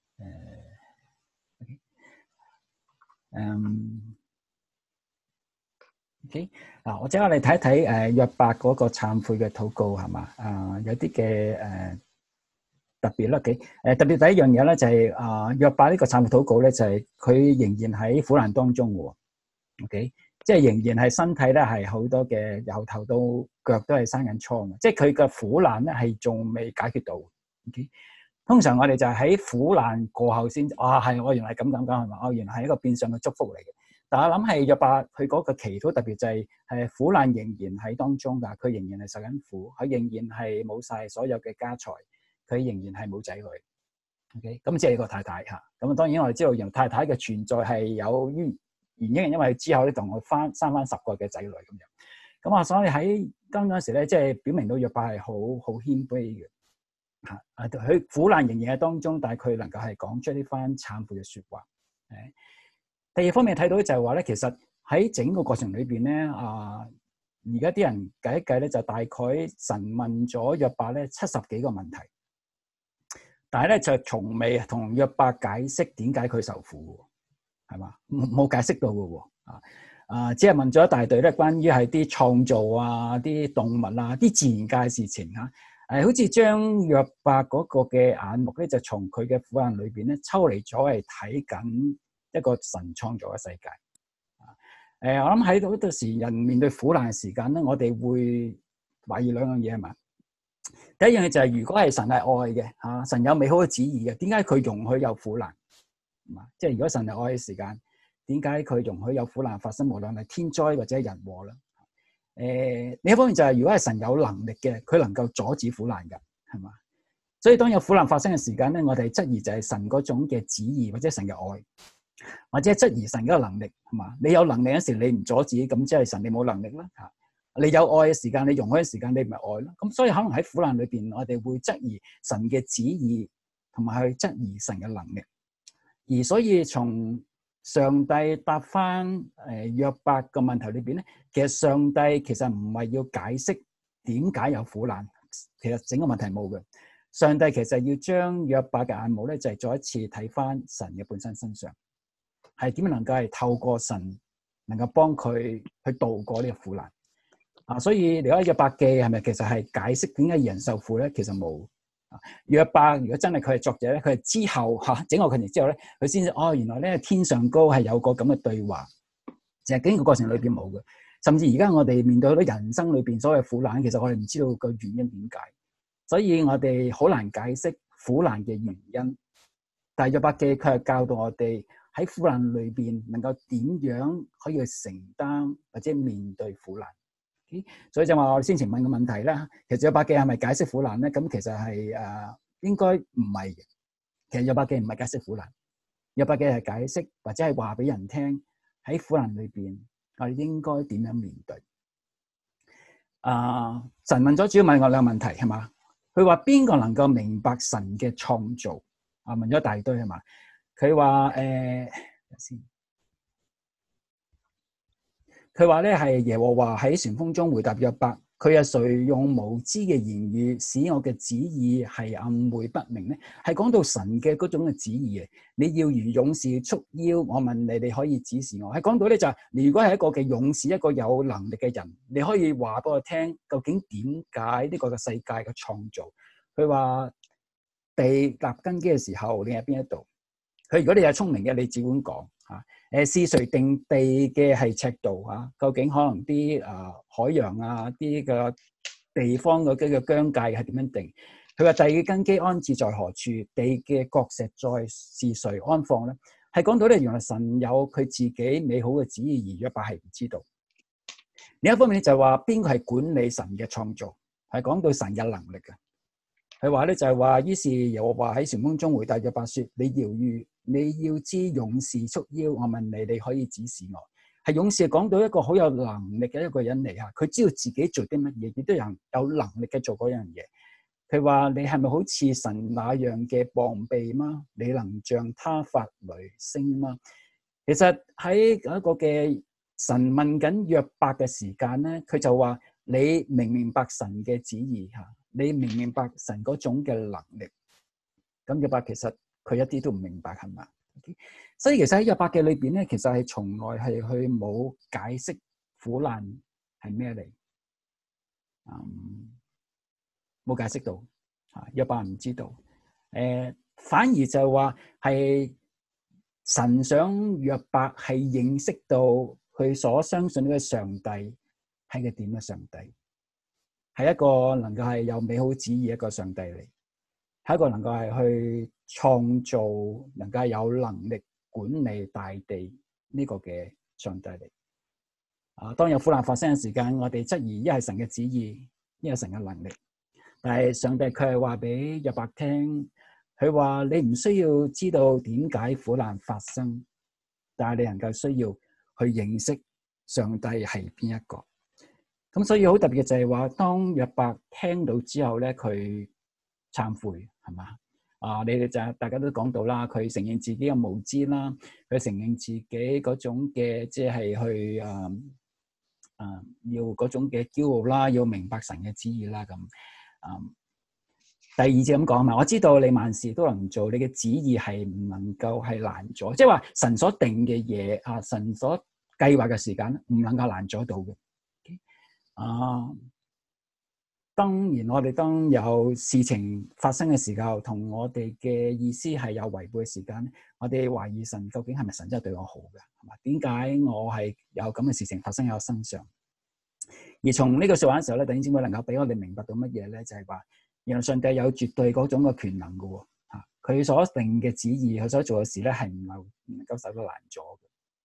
OK， 嗱，我即刻嚟睇一睇約伯嗰個懺悔嘅禱告係嘛？有啲嘅特別啦，OK，特別第一樣嘢咧就係約伯呢個懺悔禱告咧就係佢仍然喺苦難當中嘅，OK， 即係仍然係身體咧係好多嘅由頭到腳都係生緊瘡嘅，即係佢嘅苦難咧係仲未解決到 ，OK。通常我哋就係喺苦難過後先，係我原來係咁係嘛？原來係一個變相嘅祝福嚟嘅。但係我諗係約伯佢嗰個祈禱特別就係苦難仍然喺當中㗎，佢仍然係受緊苦，佢仍然係冇晒所有嘅家財，佢仍然係冇仔女。OK， 咁即係個太太嚇。咁當然我哋知道原來太太嘅存在係有原因，因為之後咧同佢生翻10個嘅仔女咁樣。咁所以喺嗰陣時咧，即係表明到約伯係好謙卑嘅。佢苦難仍然喺當中，但係佢能夠係講出呢番懺悔嘅說話。第二方面睇到就係話咧，其實喺整個過程裏邊咧，而家啲人計一計咧，就大概神問咗約伯咧70幾個問題，但係咧就從未同約伯解釋點解佢受苦，係嘛？冇解釋到嘅，只係問咗一大堆咧，關於係啲創造啲動物啲自然界嘅事情嚇。好似將約伯嗰個嘅眼目咧，就從佢嘅苦難裏邊咧抽離咗，係睇緊一個神創造嘅世界。我諗喺到時人面對苦難嘅時間咧，我哋會懷疑2樣嘢係嘛？第一樣嘢就係如果係神係愛嘅神有美好嘅旨意嘅，點解佢容許有苦難？即係如果神係愛嘅時間，點解佢容許有苦難發生？無論係天災或者係人禍啦。另一方面就係如果係神有能力嘅，佢能夠阻止苦難㗎，係嘛？所以當有苦難發生嘅時間咧，我哋質疑就係神嗰種嘅旨意或者神嘅愛。 或者質疑神嗰個能力係嘛？你有能力嗰時你唔阻止，咁即係神你冇能力啦嚇。你有愛嘅時間，你容許嘅時間，你唔係愛咯。咁所以可能喺苦難裏邊，我哋會質疑神嘅旨意，同埋去質疑神嘅能力。而所以從上帝答翻約伯個問題裏邊咧，其實上帝其實唔係要解釋點解有苦難，其實整個問題冇嘅。上帝其實要將約伯嘅眼目咧，就係再一次睇翻神嘅本身身上，係點樣能夠係透過神能夠幫佢去渡過呢個苦難啊。所以你話約伯記係咪其實係解釋點解人受苦咧？其實冇。約伯如果真係佢係作者咧，佢係之後整個過程之後咧，佢先至原來咧天上高係有個咁嘅對話，其實整個過程裏邊冇嘅。甚至而家我哋面對好多人生裏邊所謂苦難，其實我哋唔知道個原因點解，所以我哋好難解釋苦難嘅原因。但係約伯記佢係教導我哋喺苦難裏邊能夠點樣可以去承擔或者面對苦難。所以就話我哋先前問嘅問題啦，其實約伯記係咪解釋苦難咧？咁其實係應該唔係嘅。其實約伯記唔係解釋苦難，約伯記係解釋或者係話俾人聽喺苦難裏邊我哋應該點樣面對。神問咗主要問我兩個問題係嘛？佢話邊個能夠明白神嘅創造？問咗一大堆係嘛？佢話先。佢話咧係耶和華喺旋風中回答約伯，佢係誰用無知嘅言語使我嘅旨意係暗昧不明咧？係講到神嘅嗰種嘅旨意嘅。你要如勇士束腰，我問你，你可以指示我。係講到咧就係，你如果係一個嘅勇士，一個有能力嘅人，你可以話俾我聽，究竟點解呢個嘅世界嘅創造？佢話地立根基嘅時候，你喺邊一度？佢如果你係聰明嘅，你只管講嚇。是誰定地嘅係尺度啊？究竟可能啲海洋啊啲嘅地方嗰啲嘅疆界係點樣定？佢話地嘅根基安置在何處？地嘅角石在是誰安放咧？係講到咧，原來神有佢自己美好嘅旨意，而約伯係唔知道。另一方面就係話邊個係管理神嘅創造？係講到神嘅能力嘅。佢話咧就係話，於是耶和華喺旋風中回答約伯說：你要知勇士束腰，我問你，你可以指示我。係勇士講到一個好有能力嘅一個人嚟嚇，佢知道自己做啲乜嘢，亦都有能力嘅做嗰樣嘢。佢話你係咪好似神那樣嘅膀臂嗎？你能像他發雷聲嗎？其實喺一個嘅神問緊約伯嘅時間咧，佢就話你明唔明白神嘅旨意嚇？你明唔明白神嗰種嘅能力？咁約伯其實佢一啲都唔明白係嘛？所以其實喺約伯記裏邊咧，其實係從來係去冇解釋苦難係咩嚟，冇解釋到約伯唔知道。反而就係話係神想約伯係認識到佢所相信呢個上帝係個點嘅上帝。係一個能夠係有美好旨意一個上帝嚟，係一個能夠係去創造，能夠係有能力管理大地呢個嘅上帝嚟。當有苦難發生嘅時間，我哋質疑一係神嘅旨意，一係神嘅能力。但係上帝佢係話俾約伯聽，佢話你唔需要知道點解苦難發生，但係你能夠需要去認識上帝係邊一個。咁所以好特別嘅就係話，當約伯聽到之後咧，佢懺悔係嘛？你哋就大家都講到啦，佢承認自己嘅無知啦，佢承認自己嗰種嘅即係去要嗰種嘅驕傲啦，要明白神嘅旨意啦咁。第二節咁講嘛，我知道你萬事都能做，你嘅旨意係唔能夠係難阻，即係話神所定嘅嘢神所計劃嘅時間唔能夠難阻到嘅。當然我哋當有事情發生嘅時候，同我哋嘅意思係有違背嘅時間，我哋懷疑神究竟係咪神真係對我好嘅，係嘛？點解我係有咁嘅事情發生喺我身上？而從呢個說話嘅時候咧，弟兄姊妹能夠俾我哋明白到乜嘢咧？就係話，原來上帝有絕對嗰種嘅權能嘅喎，佢所定嘅旨意，佢所做嘅事咧，係唔能夠受到難阻嘅。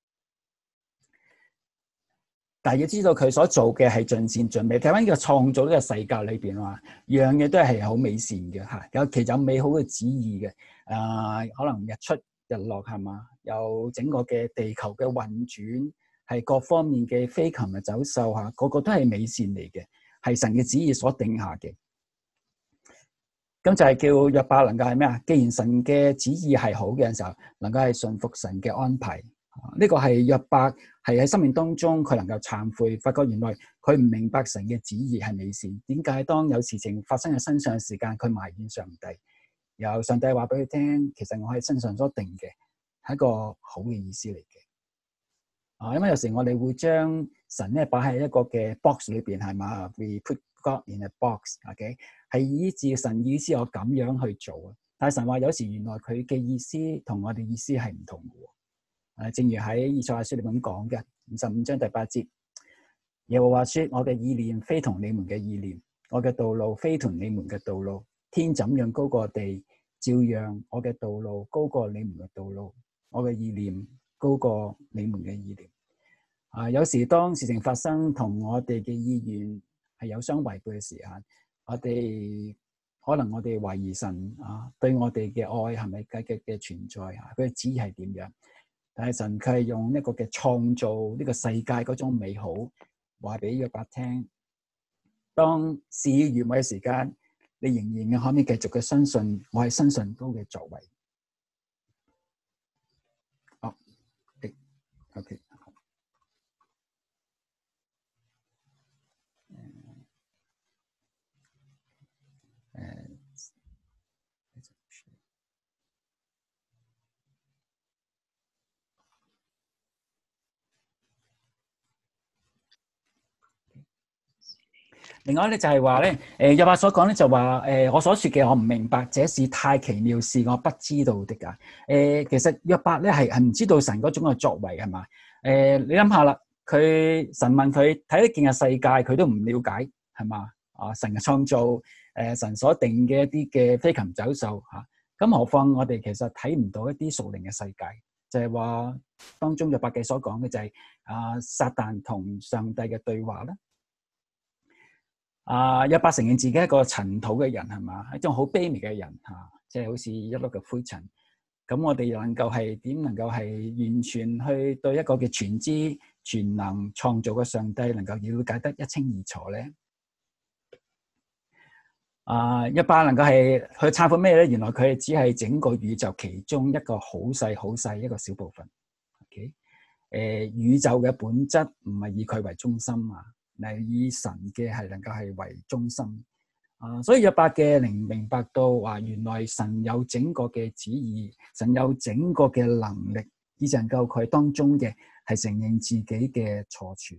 但係要知道佢所做嘅係盡善盡美。睇翻呢個創造呢個世界裏邊話，樣嘢都係好美善嘅嚇，其實有美好嘅旨意嘅。可能日出日落係嘛，有整個嘅地球嘅運轉，係各方面嘅飛禽嘅走獸嚇，個個都係美善嚟嘅，係神嘅旨意所定下嘅。咁就係叫約伯能夠係咩啊？既然神嘅旨意係好嘅時候，能夠係順服神嘅安排。呢個係約伯係喺生命當中佢能夠懺悔，發覺原來佢唔明白神嘅旨意係美善。點解當有事情發生喺身上嘅時間，佢埋怨上帝？由上帝話俾佢聽，其實我喺身上所定嘅係一個好嘅意思嚟嘅。因為有時我哋會將神咧擺喺一個嘅 box 裏邊，係嘛 ？We put God in a box，OK，係依照神意思我咁樣去做啊。但係神話有時原來佢嘅意思同我哋意思係唔同嘅。正如喺以賽亞書裏面講嘅55章第8節，耶和華說：我嘅意念非同你們嘅意念，我嘅道路非同你們嘅道路。天怎樣高過地，照樣我嘅道路高過你們嘅道路，我嘅意念高過你們嘅意念。有時當事情發生同我哋嘅意願係有相違背嘅時候，我哋懷疑神對我哋嘅愛係咪繼續嘅存在啊？佢嘅旨意係點樣？但係神佢係用一個嘅創造呢個世界嗰種美好話俾約伯聽。當事與願違嘅時間，你仍然可唔可以繼續嘅相信我係身上高嘅作為？哦，OK。另外咧就係話咧，約伯所講咧就話，我所說嘅我唔明白，這是太奇妙，是我不知道的㗎。其實約伯咧係唔知道神嗰種嘅作為係嘛？你諗下啦，神問佢睇得見嘅世界，佢都唔了解係嘛？神嘅創造，神所定嘅一啲嘅飛禽走獸嚇，咁何況我哋其實睇唔到一啲屬靈嘅世界，就係話當中約伯記所講嘅就係撒旦同上帝嘅對話啦。約伯承認自己係一個塵土嘅人係嘛，一種好卑微嘅人嚇，即係好似一粒嘅灰塵。咁我哋能夠係點能夠係完全去對一個嘅全知全能創造嘅上帝能夠了解得一清二楚咧？約伯能夠係去懺悔咩咧？原來佢只係整個宇宙其中一個好細好細一個小部分。OK，宇宙嘅本質唔係以佢為中心啊，係以神嘅係能夠係為中心。所以約伯嘅靈明白到話，原來神有整個嘅旨意，神有整個嘅能力，以至能夠佢當中嘅係承認自己嘅錯處。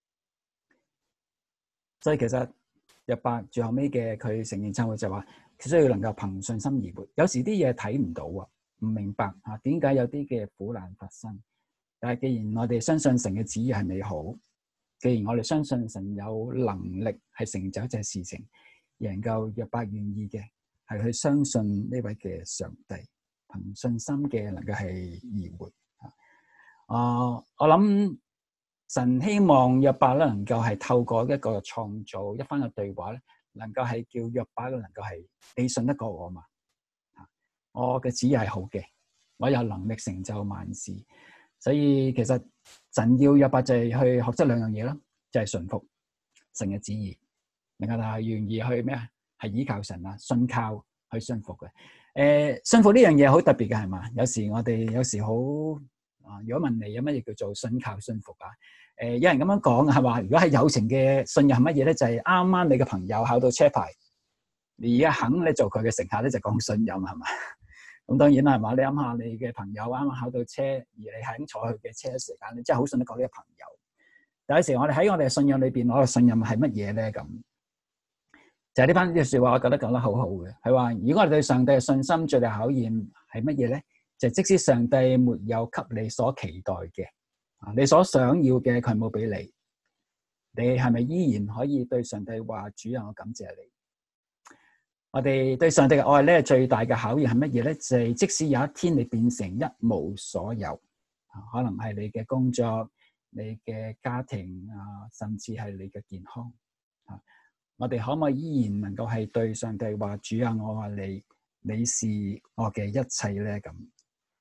所以其實約伯最後尾嘅佢承認懺悔就話，佢需要能夠憑信心而活。有時啲嘢睇唔到啊，唔明白點解有啲嘅苦難發生。但係既然我哋相信神嘅旨意係美好，既然我哋相信神有能力係成就一切事情，能夠約伯願意嘅係去相信呢位嘅上帝，憑信心嘅能夠係而活。我諗神希望約伯咧能夠係透過一個創造一番嘅對話咧，能夠係叫約伯能夠係你信得過我嘛？我嘅旨意係好嘅，我有能力成就萬事。所以其實神要約伯就係去學識兩樣嘢咯，就係順服神嘅旨意。能夠係願意去咩啊？係依靠神啊，信靠去信服嘅。信服呢樣嘢好特別嘅係嘛？有時我哋有時好如果問你有乜嘢叫做信靠信服啊？有人咁樣講係嘛？如果係友情嘅信任係乜嘢咧？就係啱啱你嘅朋友考到車牌，你而家肯咧做佢嘅乘客咧，就講信任係嘛？咁當然啦係嘛？你諗下你嘅朋友啱啱考到車，而你肯坐佢嘅車嘅時間，你真係好信得過呢個朋友。但有時我哋喺我哋嘅信任裏邊，我嘅信任係乜嘢咧？咁就係呢番説話，我覺得講得好好嘅。係話，如果我哋對上帝嘅信心最大考驗係乜嘢咧？就係即使上帝沒有給你所期待嘅，你所想要嘅佢冇俾你，你係咪依然可以對上帝話：主啊，我感謝你。我哋對上帝嘅愛咧，最大嘅考驗係乜嘢咧？就係即使有一天你變成一無所有，可能係你嘅工作、你嘅家庭甚至係你嘅健康。我哋可唔可以依然能夠係對上帝話：主啊，我愛你，你是我嘅一切咧？咁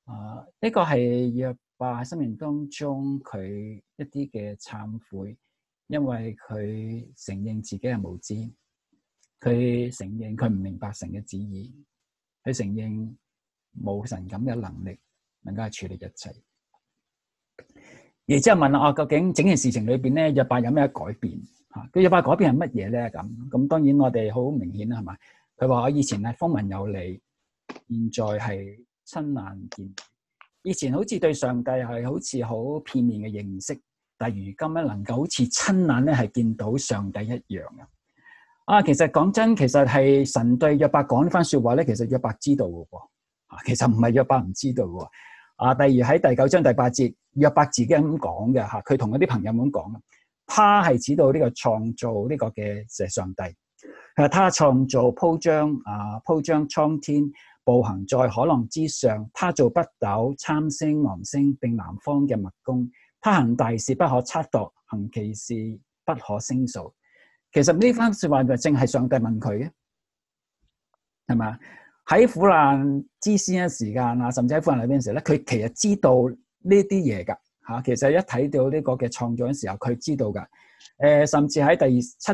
呢個係約伯喺生命當中佢一啲嘅懺悔，因為佢承認自己係無知，佢承認佢唔明白神嘅旨意，佢承認冇神咁嘅能力能夠處理一切。然之後問我究竟整件事情裏邊咧，約伯有咩改變？佢約伯改變係乜嘢咧？咁當然我哋好明顯啦，係咪？佢話我以前係風聞有你，現在係親眼見。以前好似對上帝係好似好片面嘅認識，但係如今咧能夠好似親眼咧係見到上帝一樣嘅。其實講真，其實係神對約伯講呢番說話咧，其實約伯知道嘅喎。其實唔係約伯唔知道嘅喎。例如喺第9章第8節，約伯自己咁講嘅嚇，佢同嗰啲朋友咁講啊，他係指到呢個創造呢個嘅上帝。佢話他創造鋪張蒼天，步行在海浪之上，他做北斗、參星、昂星，並南方嘅密宮。他行大事不可測度，行奇事不可勝數。其實呢番說話就正係上帝問佢嘅，係咪？喺苦難之先嘅時間啊，甚至喺苦難裏邊嘅時候咧，佢其實知道呢啲嘢噶吓。其實一睇到呢個嘅創造嘅時候，佢知道噶。甚至喺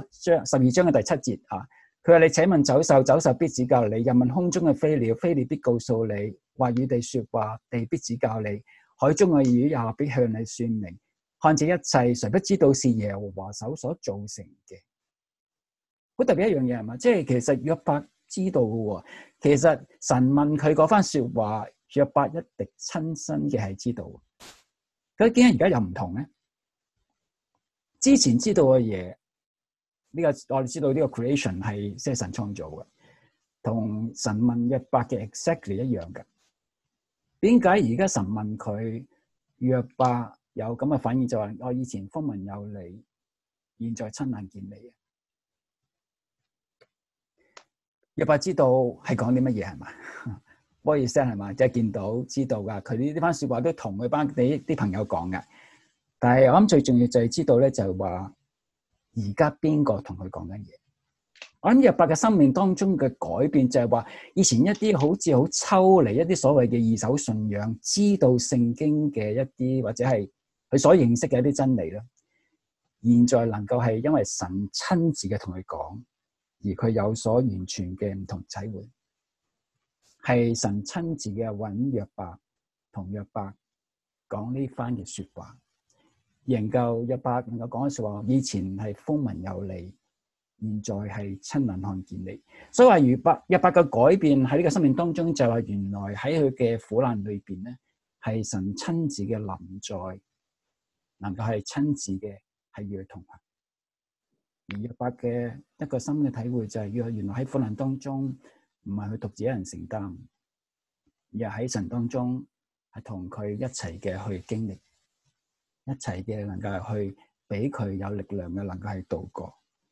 12章嘅第7節啊，佢話你且問走獸，走獸必指教你；又問空中嘅飛鳥，飛鳥必告訴你；或與地說話，地必指教你；海中嘅魚也必向你說明。看這一切，誰不知道是耶和華手所造成嘅？好特別一樣嘢係嘛？即係其實約伯知道嘅喎。其實神問佢嗰番說話，約伯一定親身嘅係知道。咁點解而家又唔同咧？之前知道嘅嘢，呢個我哋知道呢個 creation 係即係神創造嘅，同神問約伯嘅 exactly 一樣嘅。點解而家神問佢約伯有咁嘅反應，就話我以前風聞有你，現在親眼見你嘅？約伯知道係講啲乜嘢係嘛？波爾聲係嘛？即係見到知道噶，佢呢番說話都同佢班啲朋友講嘅。但係我諗最重要就係知道咧，就係話而家邊個同佢講緊嘢？我諗約伯嘅生命當中嘅改變就係話，以前一啲好似好抽離一啲所謂嘅二手信仰，知道聖經嘅一啲或者係佢所認識嘅一啲真理啦，現在能夠係因為神親自嘅同佢講，而佢有所完全嘅唔同體會，係神親自嘅揾約伯同約伯講呢番嘅說話。仍舊約伯能夠講嘅說話，以前係風聞有你，現在係親眼看見你。所以話約伯嘅改變喺呢個生命當中，就係話原來喺佢嘅苦難裏邊咧，係神親自嘅臨在，能夠係親自嘅係與佢同行。而約伯嘅一個深嘅體會就係，原來喺苦難當中唔係佢獨自一人承擔，而係喺神當中係同佢一齊嘅去經歷。一齊嘅能夠係去俾佢有力量嘅能夠係度過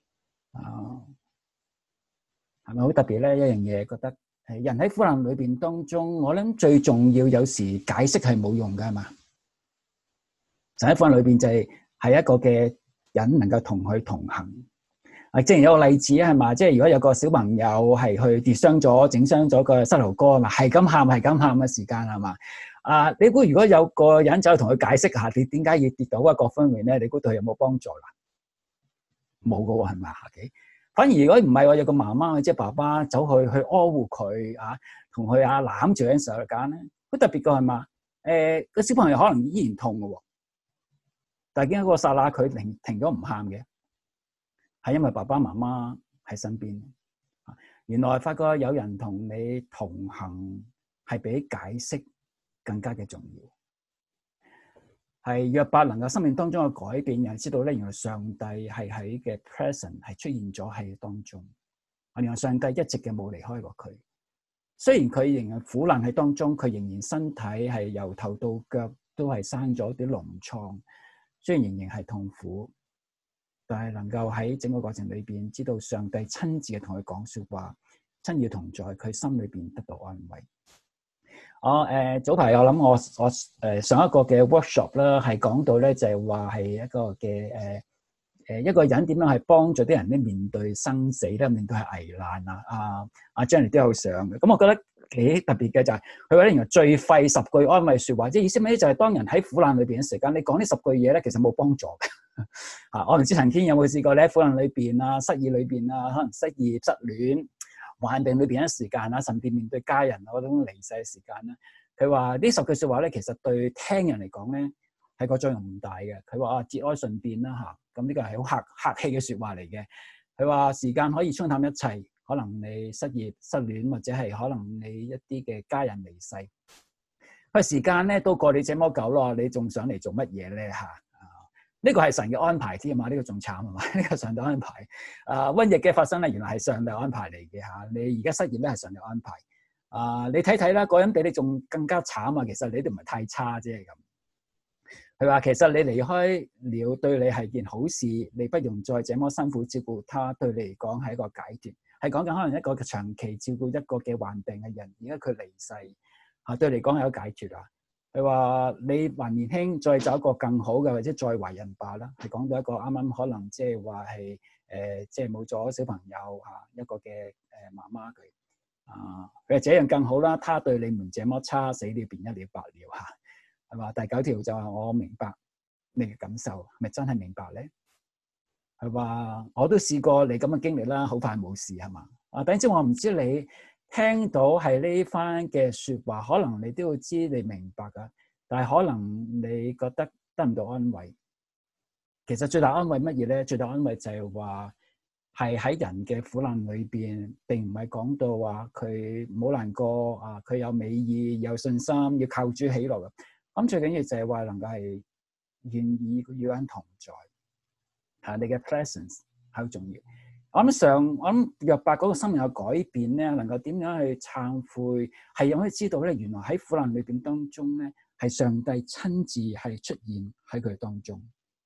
係咪好特別咧？一樣嘢覺得人喺苦難裏邊當中，我諗最重要有時解釋係冇用㗎係嘛？就喺苦難裏邊就係一個嘅人能夠同佢同行。正如有個例子係嘛？即係如果有個小朋友係去跌傷咗、整傷咗個膝頭哥啊嘛，係咁喊嘅時間係嘛？你估如果有個人走去同佢解釋下你點解要跌倒啊各方面咧，你估對佢有冇幫助啦？冇噶喎，係咪？反而如果唔係話有個媽媽即係爸爸走去呵護佢同佢攬住嘅時候間咧，好特別噶係嘛？個小朋友可能依然痛噶喎，但係點解嗰個剎那佢停咗唔喊嘅？係因為爸爸媽媽喺身邊。原來發覺有人同你同行係比解釋更加嘅重要。係約伯能夠生命當中嘅改變，人知道咧，原來上帝係喺嘅 present 係出現咗喺當中。原來上帝一直嘅冇離開過佢。雖然佢仍然苦難喺當中，佢仍然身體係由頭到腳都係生咗啲膿瘡，雖然仍然係痛苦，但係能夠喺整個過程裏邊知道上帝親自嘅同佢講說話，親自同在，佢心裏邊得到安慰。早排我諗我上一個嘅 workshop 啦，係講到咧就係話係一個嘅一個人點樣係幫助啲人咧面對生死咧，面對係危難啊！阿 Jenny 都有上嘅，咁我覺得幾特別嘅就係佢話原來最廢10句安慰説話，即係意思咩？就係當人喺苦難裏邊嘅時間，你講呢10句嘢咧，其實冇幫助嘅。我唔知陳天有冇試過咧，苦難裏邊啊、失意裏邊啊，可能失業、失戀、患病裏邊嘅時間啊，甚至面對家人嗰種離世嘅時間咧，佢話呢10句説話咧，其實對聽人嚟講咧係個作用唔大嘅。佢話節哀順變啦嚇，咁呢個係好客氣嘅説話嚟嘅。佢話時間可以沖淡一切，可能你失業、失戀，或者係可能你一啲嘅家人離世。佢時間咧都過你這麼久咯，你仲想嚟做乜嘢咧嚇？呢個係神嘅安排添啊嘛，呢個仲慘啊嘛，呢個上帝安排。瘟疫嘅發生咧，原來係上帝安排嚟嘅嚇。你而家失業咧係上帝安排。你睇睇啦，嗰人比你仲更加慘啊！其實你都唔係太差啫咁。佢話其實你離開了，對你係件好事，你不用再這麼辛苦照顧他，對你嚟講係一個解脫。係講緊可能一個長期照顧一個嘅患病嘅人，而家佢離世對你嚟講係一個解脫啊。佢話你還年輕，再找一個更好嘅，或者再懷孕吧啦。係講到一個啱啱可能即係話係即係冇咗小朋友一個嘅媽媽佢佢話這樣更好啦。他對你們這麼差，死了便一了百了嚇。係嘛？第9條就話我明白你嘅感受，係咪真係明白咧？係話我都試過你咁嘅經歷啦，好快冇事係嘛？等陣我唔知你聽到係呢番嘅説話，可能你都要知你明白噶，但係可能你覺得得唔到安慰。其實最大安慰乜嘢咧？最大安慰就係話係喺人嘅苦難裏邊，並唔係講到話佢冇難過佢有美意、有信心，要靠主喜樂嘅。咁最緊要就係話能夠係願意與人同在，你嘅 presence 係好重要。我諗約伯嗰個心靈有改變咧，能夠點樣去懺悔，係可以知道咧，原來喺苦難裏邊當中咧，係上帝親自係出現喺佢當中。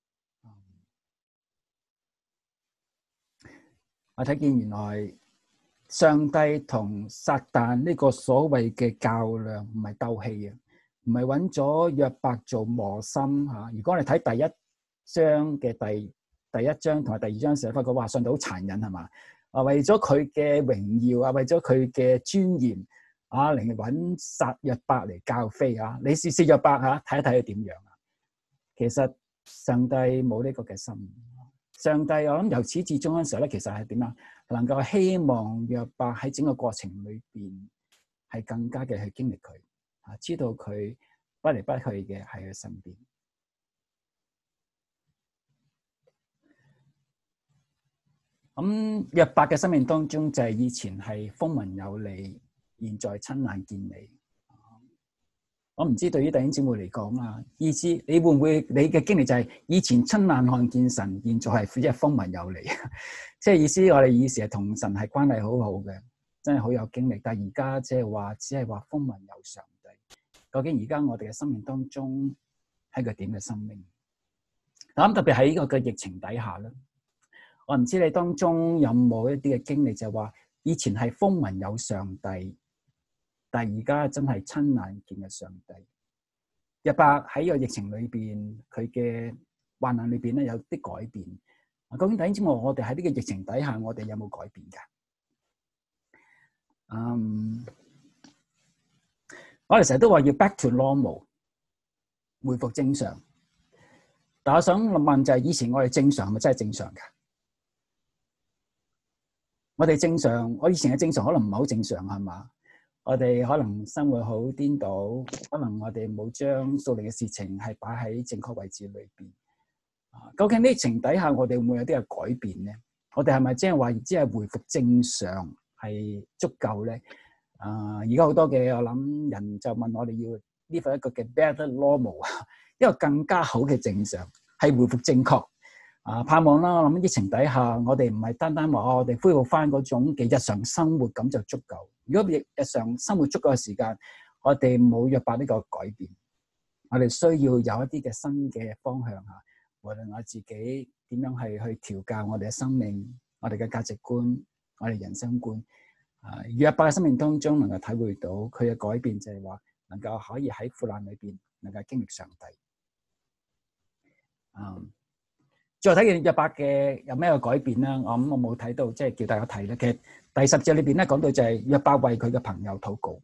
我睇見原來上帝同撒旦呢個所謂嘅較量唔係鬥氣啊！唔係揾咗約伯做磨心嚇。如果我哋睇第1章嘅第1章同埋第2章時，發覺話上帝好殘忍係嘛？為咗佢嘅榮耀為咗佢嘅尊嚴嚟揾殺約伯嚟教飛你試試約伯睇一睇佢點樣啊？其實上帝冇呢個嘅心。上帝我諗由始至終嗰陣時候咧，其實係點啊？能夠希望約伯喺整個過程裏邊係更加嘅去經歷佢。知道佢不離不棄嘅喺佢身邊。咁約伯嘅生命當中就係以前係風聞有你，現在親眼見你。我唔知對於弟兄姊妹嚟講意思你會唔會你嘅經歷就係以前親眼看見神，現在係即係風聞有你，即係意思我哋以前係同神係關係好好嘅，真係好有經歷。但係而家即係話只係話風聞有上帝。究竟而家我哋嘅生命當中係個點嘅生命？咁特別喺呢個嘅疫情底下咧，我唔知你當中有冇一啲嘅經歷，就係話以前係風聞有上帝，但係而家真係親眼見嘅上帝。約伯喺呢個疫情裏邊，佢嘅患難裏邊咧有啲改變。究竟弟兄姊妹，我哋喺呢個疫情底下，我哋有冇改變㗎？我哋成日都話要 back to normal， 回復正常。但我想問就係以前我哋正常係咪真係正常㗎？我哋正常，我以前嘅正常可能唔係好正常係嘛？我哋可能生活好顛倒，可能我哋冇將屬靈嘅事情係擺喺正確位置裏邊。究竟呢情底下我哋會唔會有啲嘅改變咧？我哋係咪即係話只係回復正常係足夠咧？而家好多嘅我諗人就問我哋要呢份一個嘅 better normal， 一個更加好嘅正常係回復正確。盼望啦，我諗疫情底下我哋唔係單單話我哋恢復翻嗰種嘅日常生活咁就足夠。如果日常生活足夠嘅時間，我哋冇約伯呢個改變，我哋需要有一啲嘅新嘅方向嚇。無論我自己點樣係去調教我哋嘅生命、我哋嘅價值觀、我哋人生觀。約伯嘅生命當中能夠體會到佢嘅改變，就係話能夠可以喺苦難裏邊能夠經歷上帝。 再睇見約伯嘅有咩改變啦？我冇睇到，即係叫大家睇咧。其實第10節裏邊咧講到就係約伯為佢嘅朋友禱告。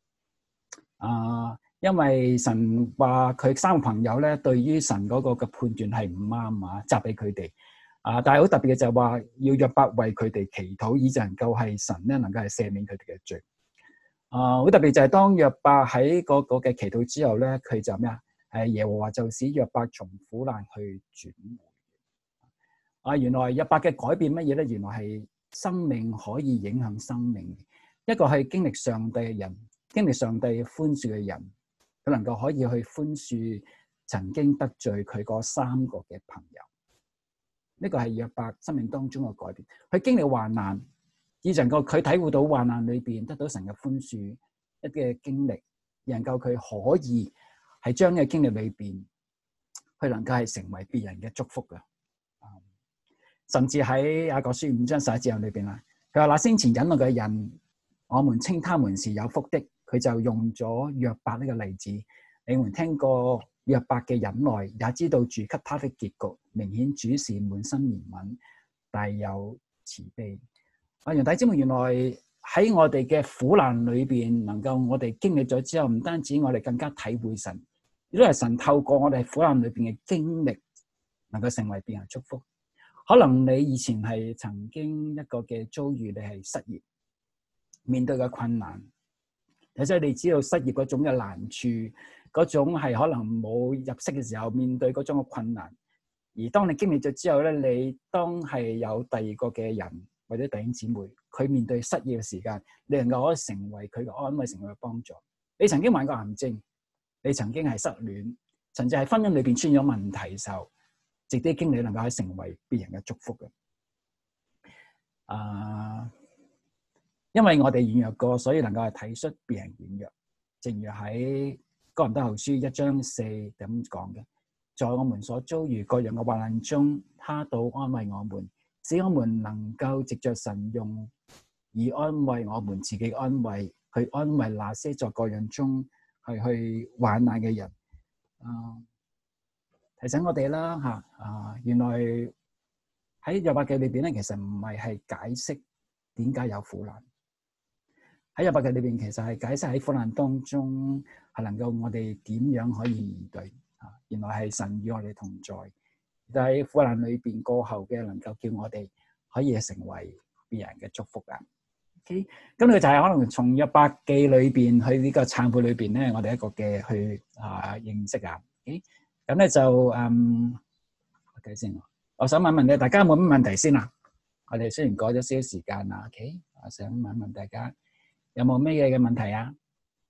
因為神話佢3個朋友咧，對於神嗰個嘅判斷係唔啱啊，責備佢哋。但係好特別嘅就係話要約伯為佢哋祈禱，以致能夠係神咧能夠係赦免佢哋嘅罪。好特別就係當約伯喺嗰個嘅祈禱之後咧，佢就咩啊？耶和華就使約伯從苦難去轉回。原來約伯嘅改變乜嘢咧？原來係生命可以影響生命。一個係經歷上帝嘅人，經歷上帝寬恕嘅人，佢能夠可以去寬恕曾經得罪佢嗰3個嘅朋友。呢個係約伯生命當中嘅改變。佢經歷患難，以能夠佢體會到患難裏邊得到神嘅寬恕一啲嘅經歷，能夠佢可以係將呢個經歷裏邊，佢能夠係成為別人嘅祝福嘅。甚至喺雅各書5章11節裏邊啦，佢話那先前忍耐嘅人，我們稱他們是有福的。佢就用咗約伯呢個例子。你們聽過約伯嘅忍耐，也知道主給他的結局。明顯主是滿心憐憫，大有慈悲。原來弟兄姊妹，原來喺我哋嘅苦難裏邊，能夠我哋經歷咗之後，唔單止我哋更加體會神，亦都係神透過我哋苦難裏邊嘅經歷，能夠成為別人祝福。可能你以前係曾經一個嘅遭遇，你係失業，面對嘅困難，有時你知道失業嗰種嘅難處，嗰種係可能冇入息嘅時候面對嗰種嘅困難。而當你經歷咗之後咧，你當係有第二個嘅人或者弟兄姊妹，佢面對失業嘅時間，你能夠可以成為佢嘅安慰，成為佢嘅幫助。你曾經患過癌症，你曾經係失戀，甚至係婚姻裏邊出現咗問題嘅時候，直啲經歷能夠可以成為別人嘅祝福嘅。因為我哋軟弱過，所以能夠係體恤別人軟弱。正如喺哥林多後書1章4咁講嘅，在我們所遭遇各樣嘅患難中，他都安慰我們，使我們能夠藉着神用以安慰我們自己安慰，去安慰那些在各樣中去患難嘅人。提醒我哋啦嚇，原來喺約伯記裏邊咧，其實唔係解釋點解有苦難。喺約伯記裏邊，其實係解釋喺苦難當中係能夠我哋點樣可以面對。原來係神與我哋同在，就喺苦難裏邊過後嘅，能夠叫我哋可以成為別人嘅祝福噶。OK，咁呢個就係可能從約伯記裏邊去呢個懺悔裏邊咧，我哋一個嘅去認識啊。OK，咁咧就睇先。我想問問你，大家有冇乜問題先啊？我哋雖然過咗少少時間啦 ，OK， 我想問問大家有冇咩嘢嘅問題啊？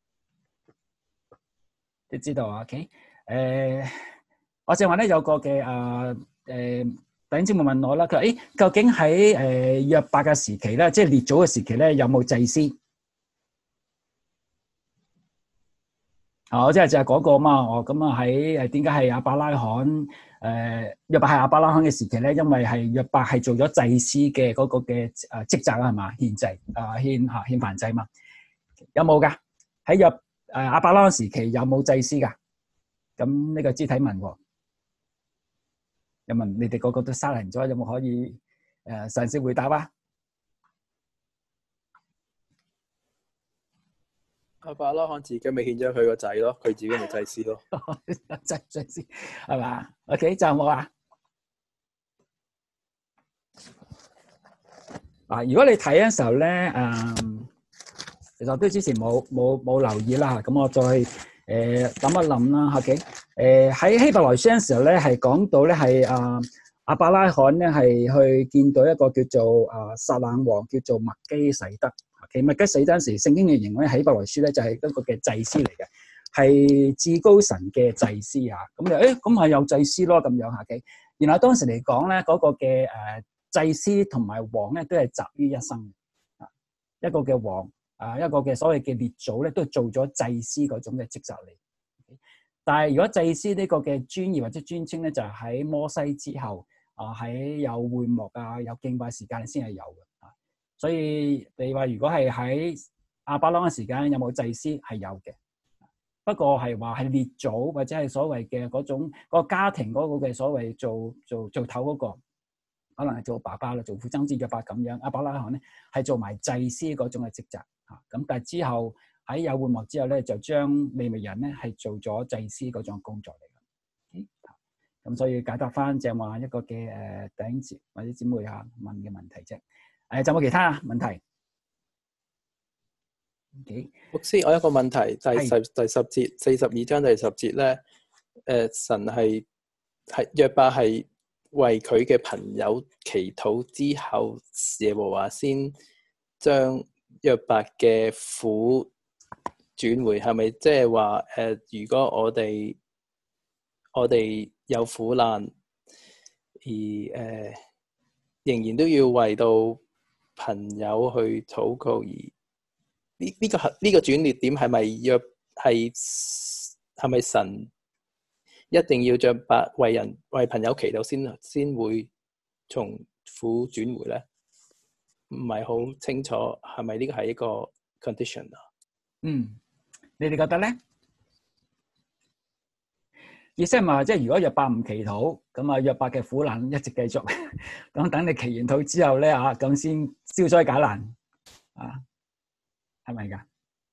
都知道啊 ，OK。我正話咧有個嘅弟兄姊妹問我啦，佢話究竟喺約伯嘅時期咧，即係列祖嘅時期咧，有冇祭司？我即係就係講過啊嘛。咁啊喺點解係亞伯拉罕約伯係亞伯拉罕嘅時期咧？因為係約伯係做咗祭司嘅嗰個嘅職責啦，係嘛？獻祭獻燔祭嘛？有冇㗎？喺亞伯拉罕時期有冇祭司㗎？咁呢個肢體問喎，有問你哋個個都沙靈咗，有冇可以嘗試回答啊？ 亞伯拉罕自己咪獻咗佢個仔咯，佢自己咪祭司咯， 祭司係嘛 ？OK， 就有冇啊？如果你睇嘅時候咧，其實我都之前冇留意啦，咁我再諗一諗啦。OK，喺希伯來書嘅時候咧，係講到咧係亞伯拉罕咧係去見到一個叫做撒冷王，叫做麥基洗德。其實麥基洗德時，聖經嘅形容咧喺希伯來書咧就係一個嘅祭司嚟嘅，係至高神嘅祭司啊。咁就咁係有祭司咯咁樣嚇。OK，然後當時嚟講咧，嗰個嘅祭司同埋王咧都係集於一身。一個嘅王一個嘅所謂嘅列祖咧都做咗祭司嗰種嘅職責嚟。但係如果祭司呢個嘅專業或者專稱咧，就係喺摩西之後喺有會幕有敬拜時間先係有嘅。所以你話如果係喺亞伯拉罕嘅時間有冇祭司係有嘅， 不過係話係列祖或者係所謂嘅嗰種個家庭嗰個嘅所謂做頭嗰個，可能係做爸爸啦，做父，爭戰約伯咁樣。亞伯拉罕咧係做埋祭司嗰種嘅職責嚇。咁但係之後喺有會幕之後咧，就將利未人咧係做咗祭司嗰種工作嚟嘅。咁所以解答翻正話一個嘅弟兄姊或者姊妹嚇問嘅問題啫。仲有冇其他問題？ 牧師，我有一個問題，第十節42章第10節咧，神係約伯係為佢嘅朋友祈禱之後，耶和華先將約伯嘅苦轉回，係咪即係話如果我哋有苦難，而仍然都要為到朋友去禱告，而呢個轉捩點係咪神一定要約伯為朋友祈禱先會從苦轉回咧？唔係好清楚，係咪呢個係一個 condition 啊？ 你哋覺得咧？意思係話，即係如果約伯唔祈禱，咁啊約伯嘅苦難一直繼續，咁等你祈完禱之後咧咁先消災解難啊？係咪㗎？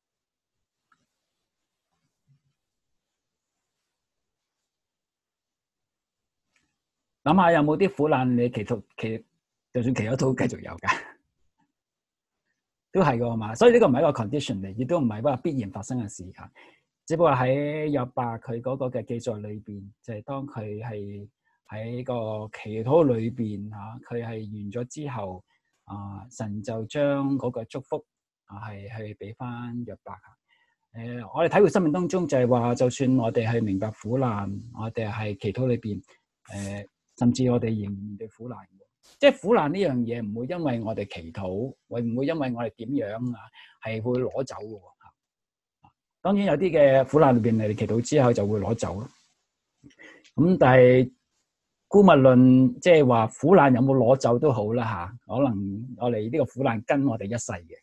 諗下有冇啲苦難你就算祈咗禱繼續有㗎，都係㗎係嘛？所以呢個唔係一個 condition 嚟，亦都唔係話必然發生嘅事㗎。只不過喺約伯佢嗰個嘅記載裏邊，就係當佢係喺個祈禱裏邊佢係完咗之後神就將嗰個祝福係去俾翻約伯。我哋體會生命當中就係話，就算我哋係明白苦難，我哋係祈禱裏邊甚至我哋仍然面對苦難嘅，即係苦難呢樣嘢唔會因為我哋祈禱，唔會因為我哋點樣係會攞走嘅。當然有啲嘅苦難裏邊，你哋祈禱之後就會攞走咯。咁但係姑勿論，即係話苦難有冇攞走都好啦可能我哋呢個苦難跟我哋一世嘅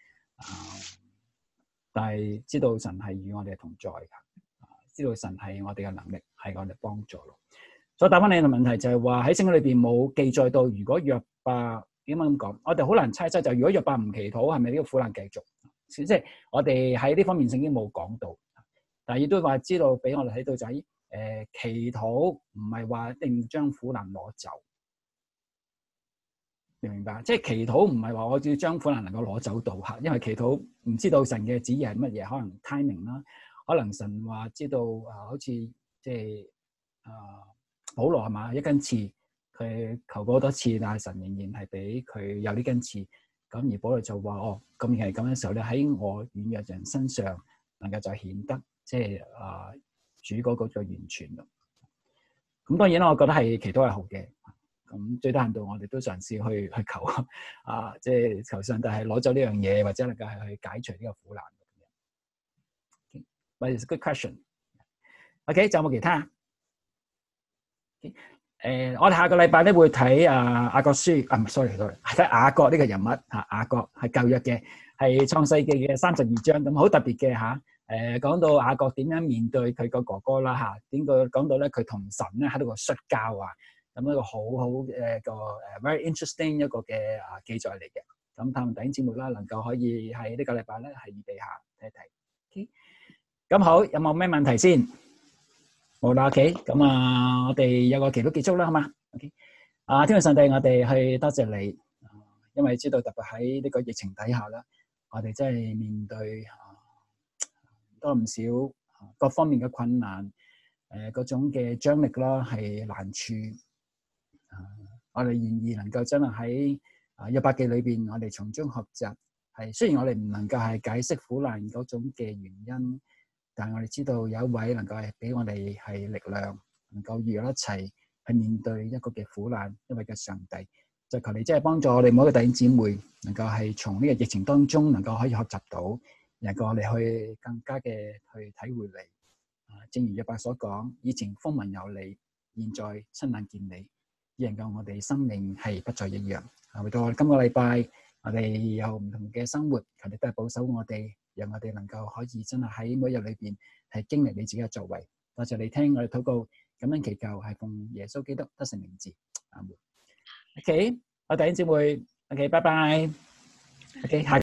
但係知道神係與我哋同在㗎，知道神係我哋嘅能力，係我哋幫助咯。所以答翻你個問題就係話喺聖經裏邊冇記載到，如果約伯點解咁講？我哋好難猜測就如果約伯唔祈禱，係咪呢個苦難繼續？即係我哋喺呢方面聖經冇講到，但係亦都話知道俾我哋睇到就係祈禱唔係話一定要將苦難攞走，明唔明白？即係祈禱唔係話我要將苦難能夠攞走到因為祈禱唔知道神嘅旨意係乜嘢，可能 timing 啦，可能神話知道好似即係保羅係嘛，一根刺佢求過好多次，但係神仍然係俾佢有呢根刺。咁而保羅就話咁係咁嘅時候咧，喺我軟弱人身上能夠就顯得即係主嗰個最完全咯。咁當然啦，我覺得係祈禱係好嘅。咁最低限度我哋都嘗試去求即係求上帝係攞走呢樣嘢，或者能夠係去解除呢個苦難。But it's a good question. OK， 仲有冇其他？我哋下個禮拜咧會睇雅各書，sorry，睇雅各呢個人物雅各係舊約嘅，係創世記嘅32章，咁好特別嘅講到雅各點樣面對佢個哥哥啦點個講到咧佢同神咧喺度個摔跤咁一個好個very interesting 一個嘅記載嚟嘅。咁探弟兄姊妹啦，能夠可以喺呢個禮拜咧係預備下睇一睇。咁好，有冇咩問題先？好啦 ，OK， 咁我哋有個祈禱結束啦，好嘛 ？OK， 天父上帝，我哋去多謝你，因為知道特別喺呢個疫情底下啦，我哋真係面對唔多唔少各方面嘅困難，嗰種嘅張力啦，係難處。我哋願意能夠真係喺約伯記裏邊，我哋從中學習。係雖然我哋唔能夠係解釋苦難嗰種嘅原因。但係我哋知道有一位能夠係俾我哋係力量，能夠與我一齊去面對一個嘅苦難，一位嘅上帝，就求你即係幫助我哋每一個弟兄姊妹，能夠係從呢個疫情當中能夠可以學習到，能夠我哋去更加嘅去體會你。正如約伯所講，以前風聞有你，現在親眼見你，讓到我哋生命係不再一樣。回到我哋今個禮拜，我哋有唔同嘅生活，求你都係保守我哋。讓我哋能夠可以真係喺每日裏邊係經歷你自己嘅作為。多謝你聽我哋禱告，感恩祈求係奉耶穌基督得勝名字，阿門。OK， 我弟兄姊妹 ，OK， 拜拜。OK， 下。